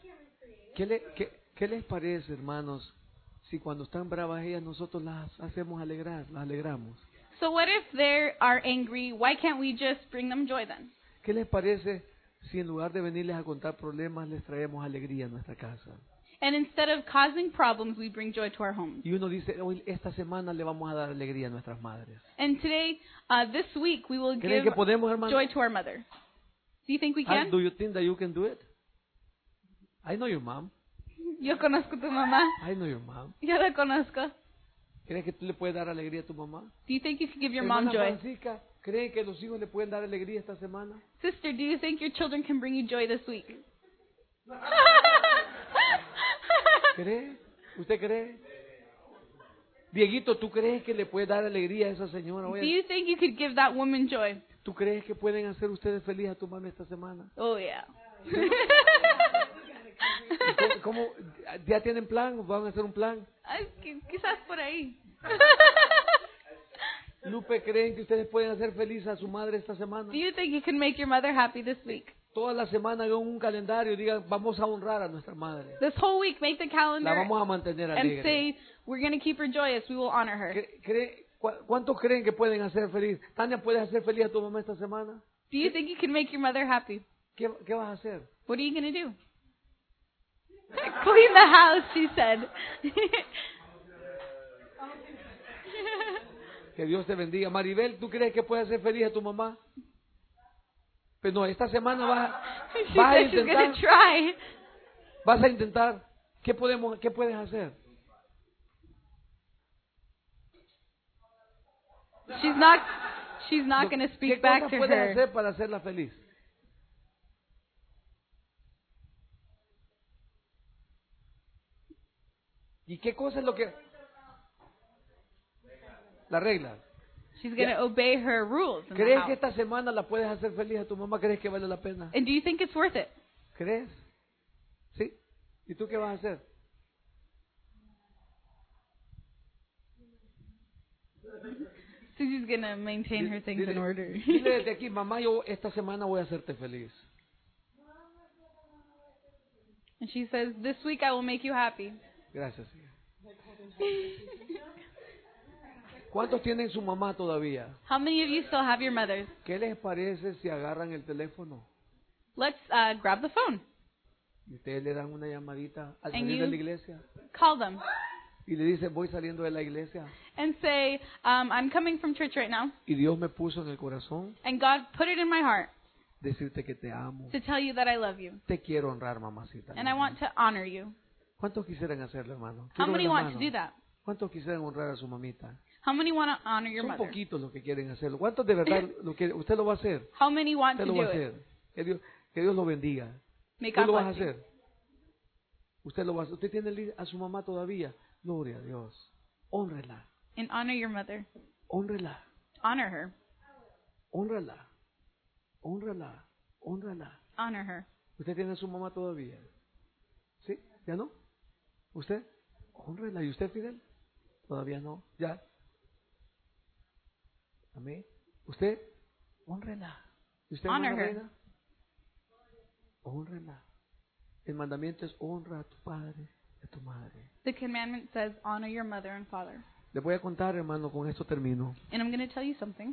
¿qué les parece, hermanos, si cuando están bravas ellas nosotros las hacemos alegrar, las alegramos? So what if they are angry? Why can't we just bring them joy then? ¿Qué les parece si en lugar de venirles a contar problemas les traemos alegría a nuestra casa? And instead of causing problems, we bring joy to our homes. Y uno dice, hoy esta semana le vamos a dar alegría a nuestras madres. And today, this week, we will ¿Creen give que podemos, hermano? joy to our mother. Do you think we can? Do you think that you can do it? I know your mom. Yo conozco tu mamá. I know your mom. Yo la conozco. ¿Crees que tú le puedes dar alegría a tu mamá? Do you think you can give your mom Hermana joy? Francisca, ¿creen que los hijos le pueden dar alegría esta semana? Sister, do you think your children can bring you joy this week? ¿Cree? ¿Usted cree? Dieguito, ¿tú crees que le puede dar alegría a esa señora? Do Oye, you think you could give that woman joy? ¿tú crees que pueden hacer ustedes feliz a tu mami esta semana? Oh, yeah. ¿Y cómo- ¿Ya tienen plan? ¿Van a hacer un plan? Ay, quizás por ahí. Lupe, ¿creen que ustedes pueden hacer feliz a su madre esta semana? Do you think you can make your mother happy this week? Toda la semana hagan un calendario y digan, vamos a honrar a nuestra madre. This whole week, make the La calendar vamos a mantener and alegre. say, we're going to keep her joyous. We will honor her. ¿Cuántos creen que pueden hacer feliz? Tania, ¿puedes hacer feliz a tu mamá esta semana? Do you think you can make your mother happy? ¿Qué vas a hacer? What are you going to do? Clean the house, she said. Que Dios te bendiga. Maribel, ¿tú crees que puedes hacer feliz a tu mamá? Pues no, esta semana She vas a said she's going to intentar. try. Vas a intentar. ¿Qué puedes hacer? She's not going to ¿Qué speak back cosas to puedes her. hacer para hacerla feliz? ¿Y qué cosa es lo que... La regla. She's going to obey her rules in the ¿Crees que house. esta semana la puedes hacer feliz a tu mamá? ¿Crees que vale la pena? And do you think it's worth it? ¿Crees? ¿Sí? ¿Y tú qué vas a hacer? Susie's going to maintain her things in order. Dile desde aquí, mamá, yo esta semana voy a hacerte feliz. And she says, this week I will make you happy. Gracias, hija. ¿Cuántos tienen su mamá todavía? How many of you still have your mothers? ¿Qué les parece si agarran el teléfono Let's grab the phone. y ustedes le dan una llamadita al And salir de you- la iglesia Call them y le dicen, voy saliendo de la iglesia and say, I'm coming from church right now, y Dios me puso en el corazón and God put it in my heart decirte que te amo, to tell you that I love you, te quiero honrar, mamacita. and I want to honor you. ¿Cuántos quisieran hacerlo, hermano? How Quiero ver many las want to manos. do that? ¿Cuántos quisieran honrar a su mamita? How many want to honor your Son mother? poquitos los que quieren hacerlo. ¿Cuántos de verdad lo quieren? Usted lo va a hacer. How many want Usted to lo va do a it? hacer. Que Dios lo bendiga. May Tú God lo vas a bless you. hacer. Usted lo va a hacer. Usted tiene a su mamá todavía. Gloria a Dios. Hónrela. And honor your mother. Hónrela. Honor her. Hónrala. Hónrala. Hónrala. Honor her. ¿Usted tiene a su mamá todavía? ¿Sí? ¿Ya no? ¿Usted? Hónrela. ¿Y usted, Fidel? Todavía no. ¿Ya? Amén. ¿Usted? Hónrela. ¿Y usted, Honor hermana her. reina? Hónrela. El mandamiento es honra a tu padre y a tu madre. The commandment says, honor your mother and father. Les voy a contar, hermano, con esto termino. And I'm going to tell you something.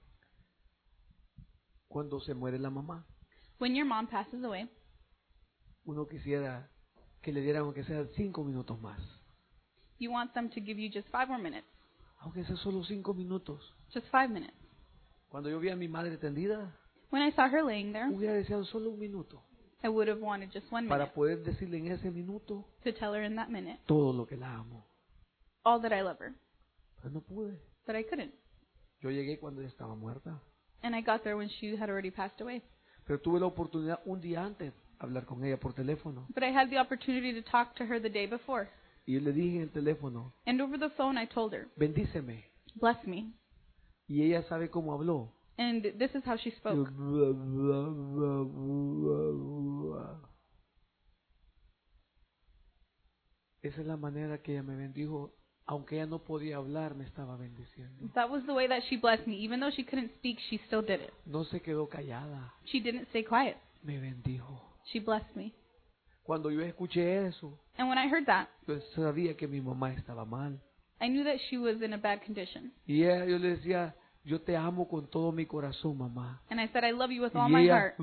Cuando se muere la mamá, When your mom passes away, uno quisiera que le dieran aunque sea 5 minutos más. you want them to give you just 5 more minutes. Aunque sea solo 5 minutos. Just 5 minutes. Cuando yo vi a mi madre tendida, When I saw her laying there, hubiera deseado solo 1 minuto I would have wanted just 1 minute para poder decirle en ese minuto to tell her in that minute todo lo que la amo. all that I love her. Pero no pude. But I couldn't. Yo llegué cuando ella estaba muerta. And I got there when she had already passed away. Pero tuve la oportunidad un día antes de hablar con ella por teléfono. But I had the opportunity to talk to her the day before. Y yo le dije en el teléfono, And over the phone, I told her, bendíceme. bless me. Y ella sabe cómo habló. And this is how she spoke. Esa es la manera que ella me bendijo. Aunque ella no podía hablar, me estaba bendiciendo. That was the way that she blessed me. Even though she couldn't speak, she still did it. No se quedó callada. She didn't stay quiet. Me bendijo. She blessed me. Cuando yo escuché eso, And when I heard that, yo sabía que mi mamá estaba mal. I knew that she was in a bad condition. Y ella, yo le decía, yo te amo con todo mi corazón, mamá. And I said, I love you with all Y my ella, heart.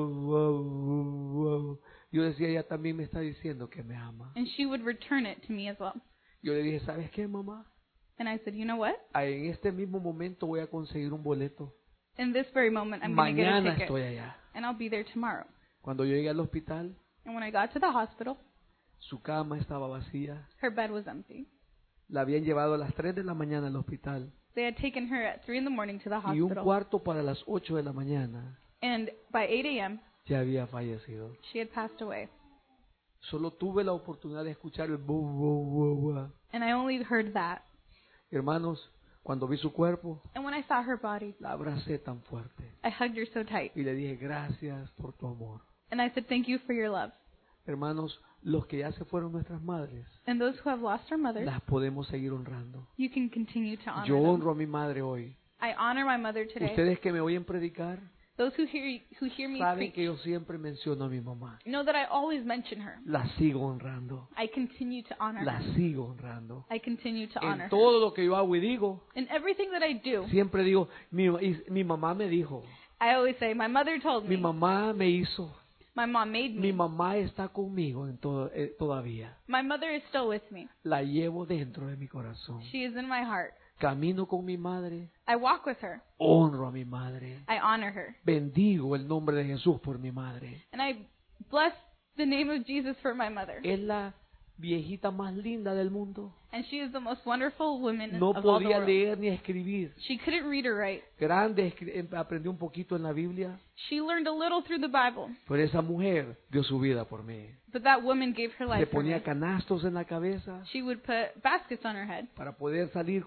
yo decía, ella también me está diciendo que me ama. And she would return it to me as well. Yo le dije, ¿sabes qué, mamá? And I said, you know what? En este mismo momento voy a conseguir un boleto. In this very moment, I'm going to get a Mañana ticket. estoy allá. And I'll be there tomorrow. Cuando yo llegué al hospital, And when I got to the hospital, su cama estaba vacía. her bed was empty. La habían llevado a las 3 de la mañana al hospital. They had taken her at 3 in the morning to the Y un hospital. cuarto para las 8 de la mañana And by 8 a.m., ya había fallecido. she had passed away. Solo tuve la oportunidad de escuchar el bu, bu, bu, bu. And I only heard that. Hermanos, cuando vi su cuerpo, And when I saw her body, la abracé tan fuerte. I hugged her so tight. Y le dije, gracias por tu amor. And I said, thank you for your love. Hermanos, los que ya se fueron nuestras madres, And those who have lost their mothers, las podemos seguir honrando. you can continue to honor Yo them. honro a mi madre hoy. I honor my mother today. Ustedes que me oyen predicar, Those who hear me saben preach que yo siempre menciono a mi mamá. know that I always mention her. La sigo honrando. I continue to honor La her. sigo honrando. I continue to honor En her. todo lo que yo hago y digo, In everything that I do, siempre digo, mi mamá me dijo, I always say, my mother told mi me, mamá me hizo, my mom made mi me, mamá está conmigo todavía. my mother is still with me. La llevo dentro de mi corazón. She is in my heart. Camino con mi madre, I walk with her. honro a mi madre. I honor her. Bendigo el nombre de Jesús por mi madre. And I bless the name of Jesus for my mother. Es la viejita más linda del mundo. And she is the most wonderful woman No of all the podía world. leer ni escribir. She couldn't read or write. Grande, aprendió un poquito en la Biblia. She learned a little through the Bible. Pero esa mujer dio su vida por mí. But that woman gave her Se life for me. ponía canastos en la cabeza She would put baskets on her head para poder salir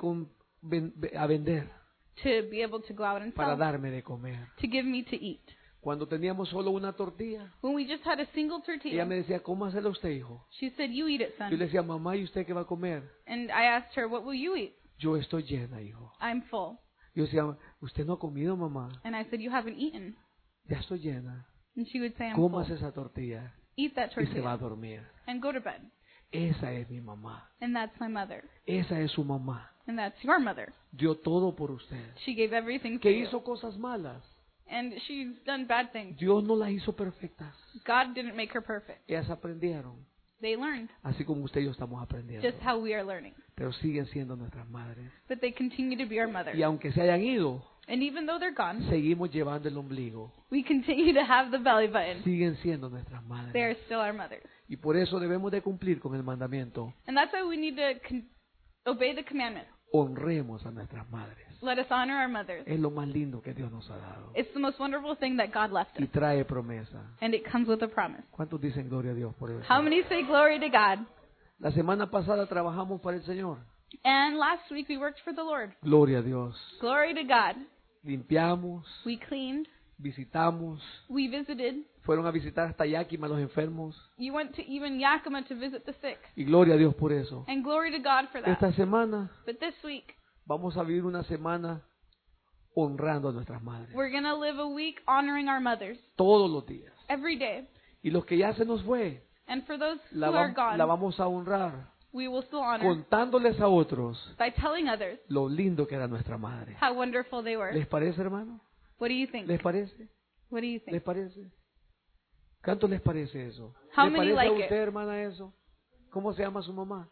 a vender, to be able to go out and para sell, darme de comer. to give me to eat. Cuando teníamos solo una tortilla, When we just had a single ella tortilla, me decía, ¿cómo hacerlo usted, hijo? she said, "You eat it, Yo son." le decía, mamá, ¿y usted qué va a comer? And I asked her, "What will you eat?" Yo estoy llena, hijo. I'm full. Yo decía, ¿usted no ha comido, mamá? And I said, "You haven't eaten." Ya estoy llena. And she would say, "I'm Comas full." esa tortilla Eat that y se va a tortilla dormir. and go to bed. Esa es mi mamá. And that's my mother. Esa es su mamá. And that's your mother. Dio todo por usted. She gave everything for Que you. hizo cosas malas. And she's done bad things. Dios no las hizo perfectas. God didn't make her perfect. Ellas aprendieron. They learned, Así como usted y yo estamos aprendiendo. just how we are learning. Pero siguen siendo nuestras madres. But they continue to be our mothers. Y aunque se hayan ido, And even though they're gone, seguimos llevando el ombligo. we continue to have the belly button. Siguen siendo nuestras They are madres. still our mothers. Y por eso debemos de cumplir con el mandamiento. And that's why we need to obey the commandment. Honremos a nuestras madres. Let us honor our mothers. Es lo más lindo que Dios nos ha dado. It's the most wonderful thing that God left Y us. trae promesa. And it comes with a promise. ¿Cuántos dicen gloria a Dios por eso? How many say glory to God? La semana pasada trabajamos para el Señor. And last week we worked for the Lord. Gloria a Dios. Glory to God. Limpiamos, We cleaned. visitamos. We visited. Fueron a visitar hasta Yakima a los enfermos. You went to even Yakima to visit the sick. Y gloria a Dios por eso. And glory to God for that. Esta semana But this week, vamos a vivir una semana honrando a nuestras madres. we're going to live a week honoring our mothers Todos los días. every day. Y los que ya se nos fue, And for those who la, are la gone, vamos a honrar we will still honor contándoles a otros by telling others lo lindo que era nuestra madre. how wonderful they were. ¿Les parece, hermano? What do you think? ¿Les parece? What do you ¿Les think? parece? ¿Cuánto les parece eso? How ¿Le many parece a like it? usted, hermana, eso? ¿Cómo se llama su mamá?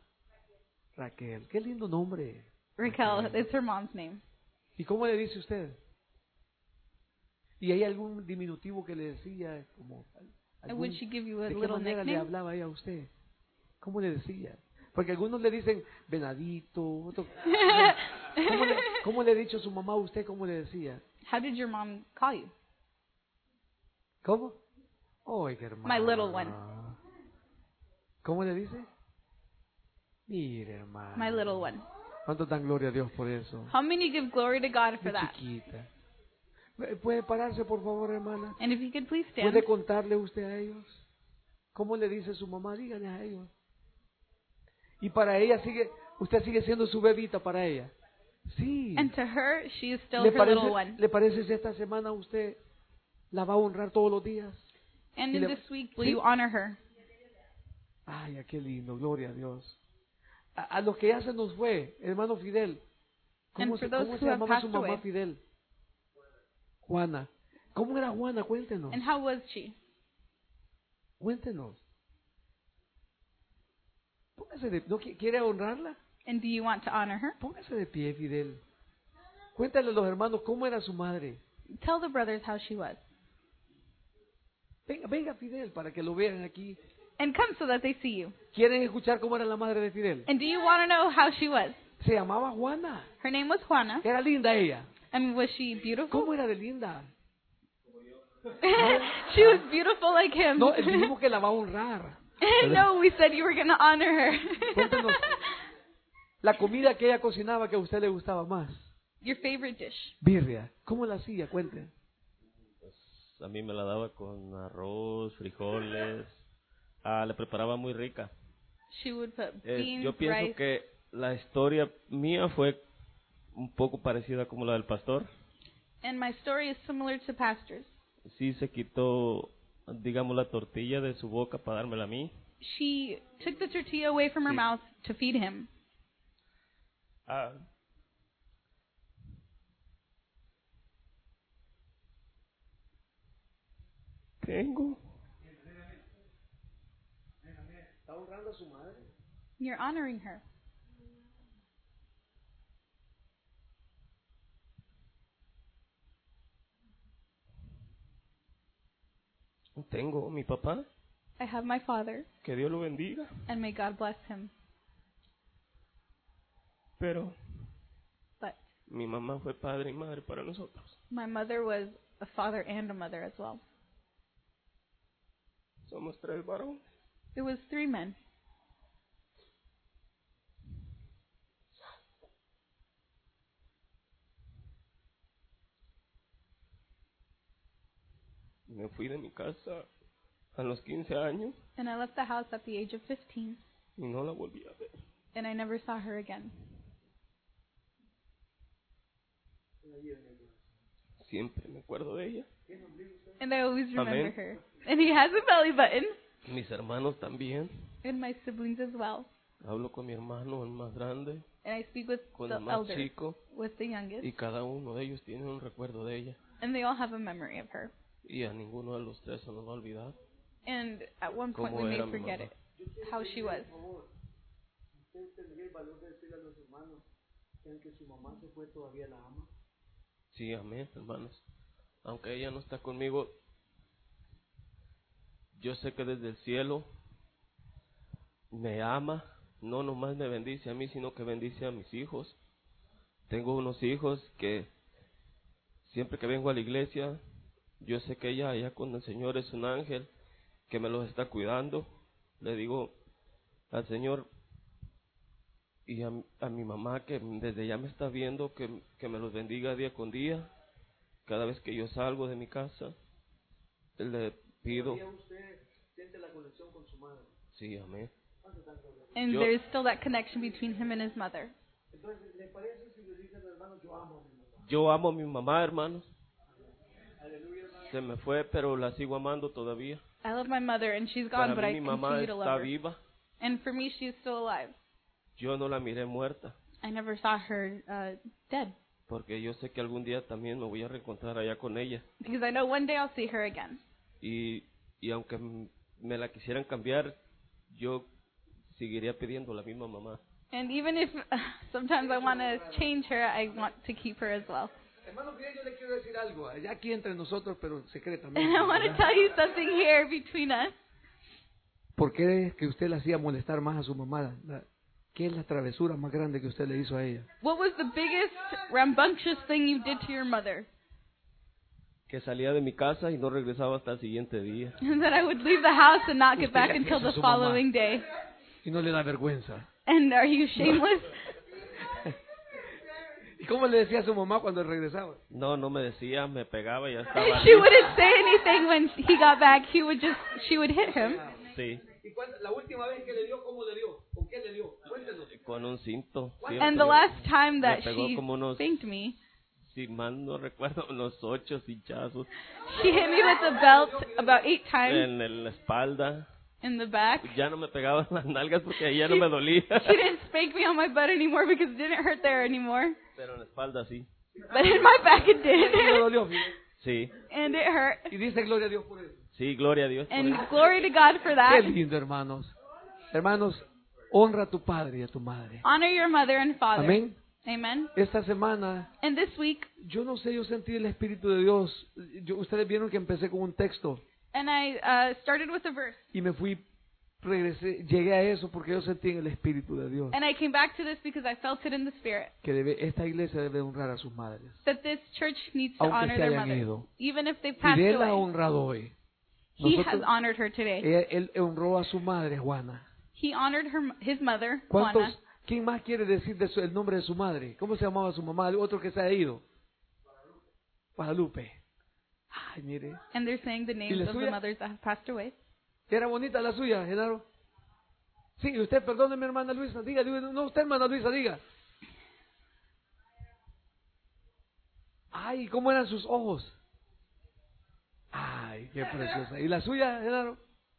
Raquel. Qué lindo nombre. Raquel, it's her mom's name. ¿Y cómo le dice usted? ¿Y hay algún diminutivo que le decía? Como, And would she give you a ¿De qué little manera le nickname? hablaba ella a usted? ¿Cómo le decía? Porque algunos le dicen venadito. ¿Cómo le ha dicho su mamá a usted? ¿Cómo le decía? How did your mom call you? ¿Cómo? Ay, qué hermano. My little one. ¿Cómo le dice? Mire, hermano. My little one. ¿Cuánto dan gloria a Dios por eso? How many give glory to God for Mi that? chiquita. ¿Puede pararse, por favor, hermana? And if you could please stand. ¿Puede contarle usted a ellos? ¿Cómo le dice su mamá? Dígale a ellos. Y para ella usted sigue siendo su bebita para ella. Sí. And to her, she is still ¿Le her little one. ¿Le parece si esta semana usted la va a honrar todos los días? And y in le- this week, will ¿Sí? you honor her? Ay, qué lindo, gloria a Dios. A los que ya se nos fue, hermano Fidel. ¿Cómo And se, for those cómo who se have llamaba su passed mamá away. Fidel? Juana. ¿Cómo era Juana? Cuéntenos. And how was she? Cuéntenos. Póngase de, ¿no quiere honrarla? And do you want to honor her? Póngase de pie, Fidel. Cuéntale a los hermanos cómo era su madre. Tell the brothers how she was. Venga, Fidel, para que lo vean aquí. And come so that they see you. ¿Quieren escuchar cómo era la madre de Fidel? And do you want to know how she was? Se llamaba Juana. Her name was Juana. Era linda ella. And was she beautiful? ¿Cómo era de linda? She was beautiful like him. No, dijimos que la va a honrar. No, we said you were going to honor her. Cuéntanos la comida que ella cocinaba que a usted le gustaba más. Your favorite dish. Birria. ¿Cómo la hacía? Cuente. A mí me la daba con arroz, frijoles. Le preparaba muy rica. She would put beans, Yo pienso rice. que la historia mía fue un poco parecida como la del pastor. And my story is similar to Pastor's. Sí se quitó, digamos, la tortilla de su boca para dármela a mí. She took the tortilla away from her Sí. mouth to feed him. Ah, tengo. ¿Está honrando a su madre? You're honoring her. Tengo mi papá. I have my father, que Dios lo bendiga, and may God bless him. pero But mi mamá fue padre y madre para nosotros. my mother was a father and a mother as well. Somos 3 varones. It was 3 men. Me fui de mi casa a los 15 años And I left the house at the age of 15, y no la volví a ver. and I never saw her again. Siempre me acuerdo de ella. And I always remember Amen. her. And he has a belly button. Mis hermanos también. And my siblings as well. Hablo con mi hermano, el más grande, And I speak with con the el más elder, chico, with the youngest. y cada uno de ellos tiene un recuerdo de ella. And they all have a memory of her. Y a ninguno de los 3 se nos va a olvidar. And at one point ¿Cómo we may era mi forget mamá? it, how she was. ¿Usted tendría el valor de decirle a los hermanos que su mamá se fue todavía la ama? Sí, amén, hermanos. Aunque ella no está conmigo, yo sé que desde el cielo me ama. No nomás me bendice a mí, sino que bendice a mis hijos. Tengo unos hijos que siempre que vengo a la iglesia, yo sé que ella allá con el Señor es un ángel que me los está cuidando. Le digo al Señor y a mi mamá que desde ya me está viendo, que me los bendiga día con día. Cada vez que yo salgo de mi casa, le pido. ¿Usted siente la conexión con su madre? Sí, amén. And Yo- there's still that connection between him and his mother. Entonces, ¿le parece si le dice al hermano, yo amo a mi mamá? Yo amo a mi mamá, hermanos. Se me fue, pero la sigo amando todavía. I love my mother and she's Para gone, but I mí mi mamá continue to love está her. viva. And for me, she's still alive. Yo no la miré muerta, I never saw her dead. porque yo sé que algún día también me voy a reencontrar allá con ella. Because I know one day I'll see her again. Y aunque me la quisieran cambiar, yo seguiría pidiendo la misma mamá. And even if sometimes I want to change her, I want to keep her as well. Hermano, bien, yo le quiero decir algo, ya aquí entre nosotros, pero secretamente. And I want to ¿verdad? tell you something here between us. ¿Por qué es que usted le hacía molestar más a su mamá? ¿Qué es la travesura más grande que usted le hizo a ella? What was the biggest rambunctious thing you did to your mother? Que salía de mi casa y no regresaba hasta el siguiente día. And that I would leave the house and not get Usted back le hacía until eso a the su mamá. following day. Y no le da vergüenza. And are you shameless? ¿Y cómo le decía a su mamá cuando regresaba? No me decía, me pegaba y ya estaba. She wouldn't say anything when he got back. She would hit him. Sí, ¿Y la última vez que le dio, cómo le dio? ¿Con qué le dio? Cuéntenos. con un cinto. And the last time that Me pegó she como unos- spanked me, Si mal no recuerdo, unos 8 hinchazos she hit me with a belt about 8 times en la espalda. in the back. Ya no me pegaba en las nalgas porque ahí ya no me dolía. She didn't spank me on my butt anymore because it didn't hurt there anymore. Pero en la espalda sí. But in my back it Y le did. dolió, fíjate. Sí, And it hurt. Y dice gloria a Dios por eso. sí, gloria a Dios. por And eso. glory to God for Qué that. lindo, hermanos. Hermanos, honra a tu padre y a tu madre. Honor your mother and father. Amén. Amen. Esta semana, And this week, yo no sé, yo sentí el Espíritu de Dios. Ustedes vieron que empecé con un texto and I started with a verse. y me fui, regresé, llegué a eso porque yo sentí en el Espíritu de Dios And I came back to this because I felt it in the spirit. que esta iglesia debe honrar a sus madres. That this church needs to Aunque honor se their hayan mothers. ido. Even if they've Y passed él la ha away. honrado hoy. He has Nosotros- honored her today. Él honró a su madre, Juana. He honored his mother, ¿Cuántos? Juana. ¿Quién más quiere decir el nombre de su madre? ¿Cómo se llamaba su mamá? Otro que se ha ido. Guadalupe. Ay, mire. And they're saying the names la of the suya? mothers that have passed away. ¿Era bonita la suya, Genaro? Sí, usted, perdóneme, hermana Luisa. Diga, no, usted, hermana Luisa, diga. Ay, ¿cómo eran sus ojos? Ay, qué preciosa. ¿Y la suya, Genaro?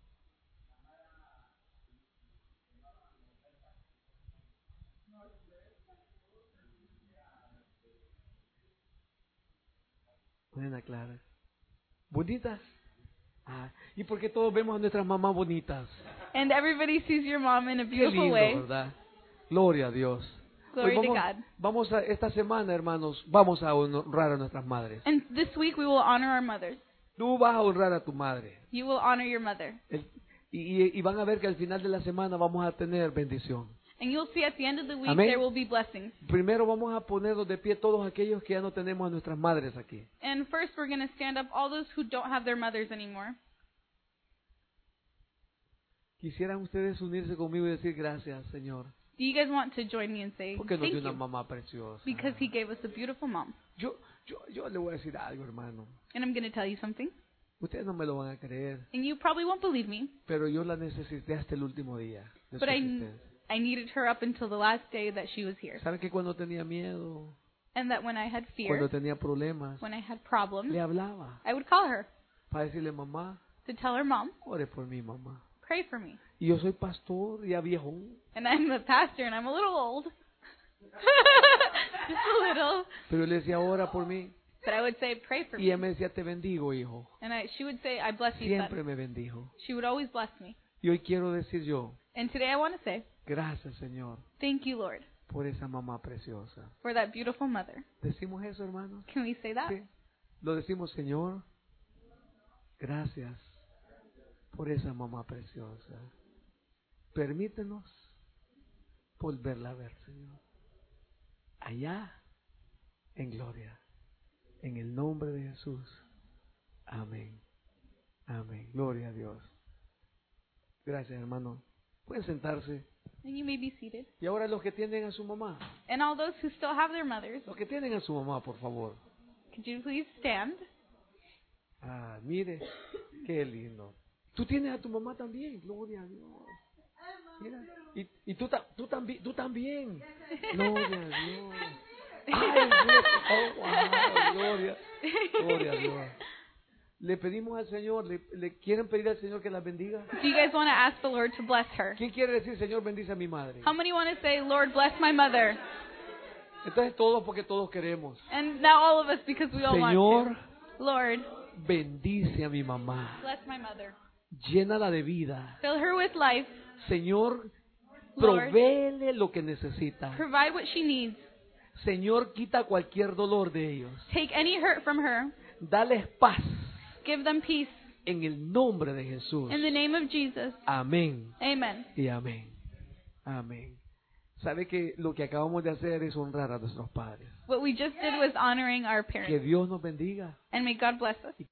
Buena, Clara. ¿Bonitas? Ah, ¿y por qué todos vemos a nuestras mamás bonitas? And everybody sees your mom in a Qué beautiful lindo, way. ¿verdad? Gloria a Dios. Glory Hoy to vamos, God. vamos a, esta semana, hermanos, vamos a honrar a nuestras madres. And this week we will honor our mothers. Tú vas a honrar a tu madre. You will honor your mother. Y van a ver que al final de la semana vamos a tener bendición. And you'll see at the end of the week Amén. there will be blessings. Primero vamos a ponernos de pie todos aquellos que ya no tenemos a nuestras madres aquí. And first we're going to stand up all those who don't have their mothers anymore. Quisieran ustedes unirse conmigo y decir gracias, Señor, Do you guys want to join me and say porque nos thank dio una you? mamá preciosa. Because he gave us a beautiful mom. Yo le voy a decir algo, hermano. And I'm going to tell you something. Ustedes no me lo van a creer, And you probably won't believe me, pero yo la necesité hasta el último día de su but existencia. I needed her up until the last day that she was here. ¿Saben que cuando tenía miedo, And that when I had cuando fear, tenía problemas, when I had problems, le hablaba I would call her para decirle, mamá, to tell her, Mom, ore por mí, mamá? pray for me. Y yo soy pastor, ya viejo, And I'm the pastor and I'm a little old. Just a little. pero le decía, ora por mí. But I would say, pray for Y me. ella me decía, te bendigo, hijo. And she would say, I bless you, Siempre son. me bendijo. She would always bless me. Y hoy quiero decir yo, And today I want to say, gracias, Señor, thank you, Lord, por esa mamá preciosa. for that beautiful mother. ¿Decimos eso, hermanos? Can we say that? Sí. Lo decimos, Señor, gracias por esa mamá preciosa. Permítenos volverla a ver, Señor. Allá, en gloria. En el nombre de Jesús. Amén. Amén. Gloria a Dios. Gracias, hermano. Pueden sentarse. And you may be seated. Y ahora los que tienen a su mamá. And all those who still have their mothers, Los que tienen a su mamá, por favor. could you please stand? Ah, mire, qué lindo. Tú tienes a tu mamá también, gloria a Dios. Mira, y tú también. Gloria a Dios. Ay, Dios. Oh, wow, gloria a Dios. Le pedimos al Señor, le quieren pedir al Señor que las bendiga. Do you guys want to ask the Lord to bless her? ¿Quién quiere decir, Señor, bendice a mi madre? How many want to say, Lord, bless my mother? Entonces todos, porque todos queremos. And now all of us, because we all want Señor, to. Lord, bendice a mi mamá. bless my mother. Llénala de vida. Fill her with life. Señor, Lord, provéele lo que necesita. provide what she needs. Señor, quita cualquier dolor de ellos. Take any hurt from her. Dales paz Give them peace. en el nombre de Jesús. In the name of Jesus. Amén Amen. y amén. Amén. ¿Sabe que lo que acabamos de hacer es honrar a nuestros padres? What we just did was honoring our Que parents. Dios nos bendiga. And may God bless us.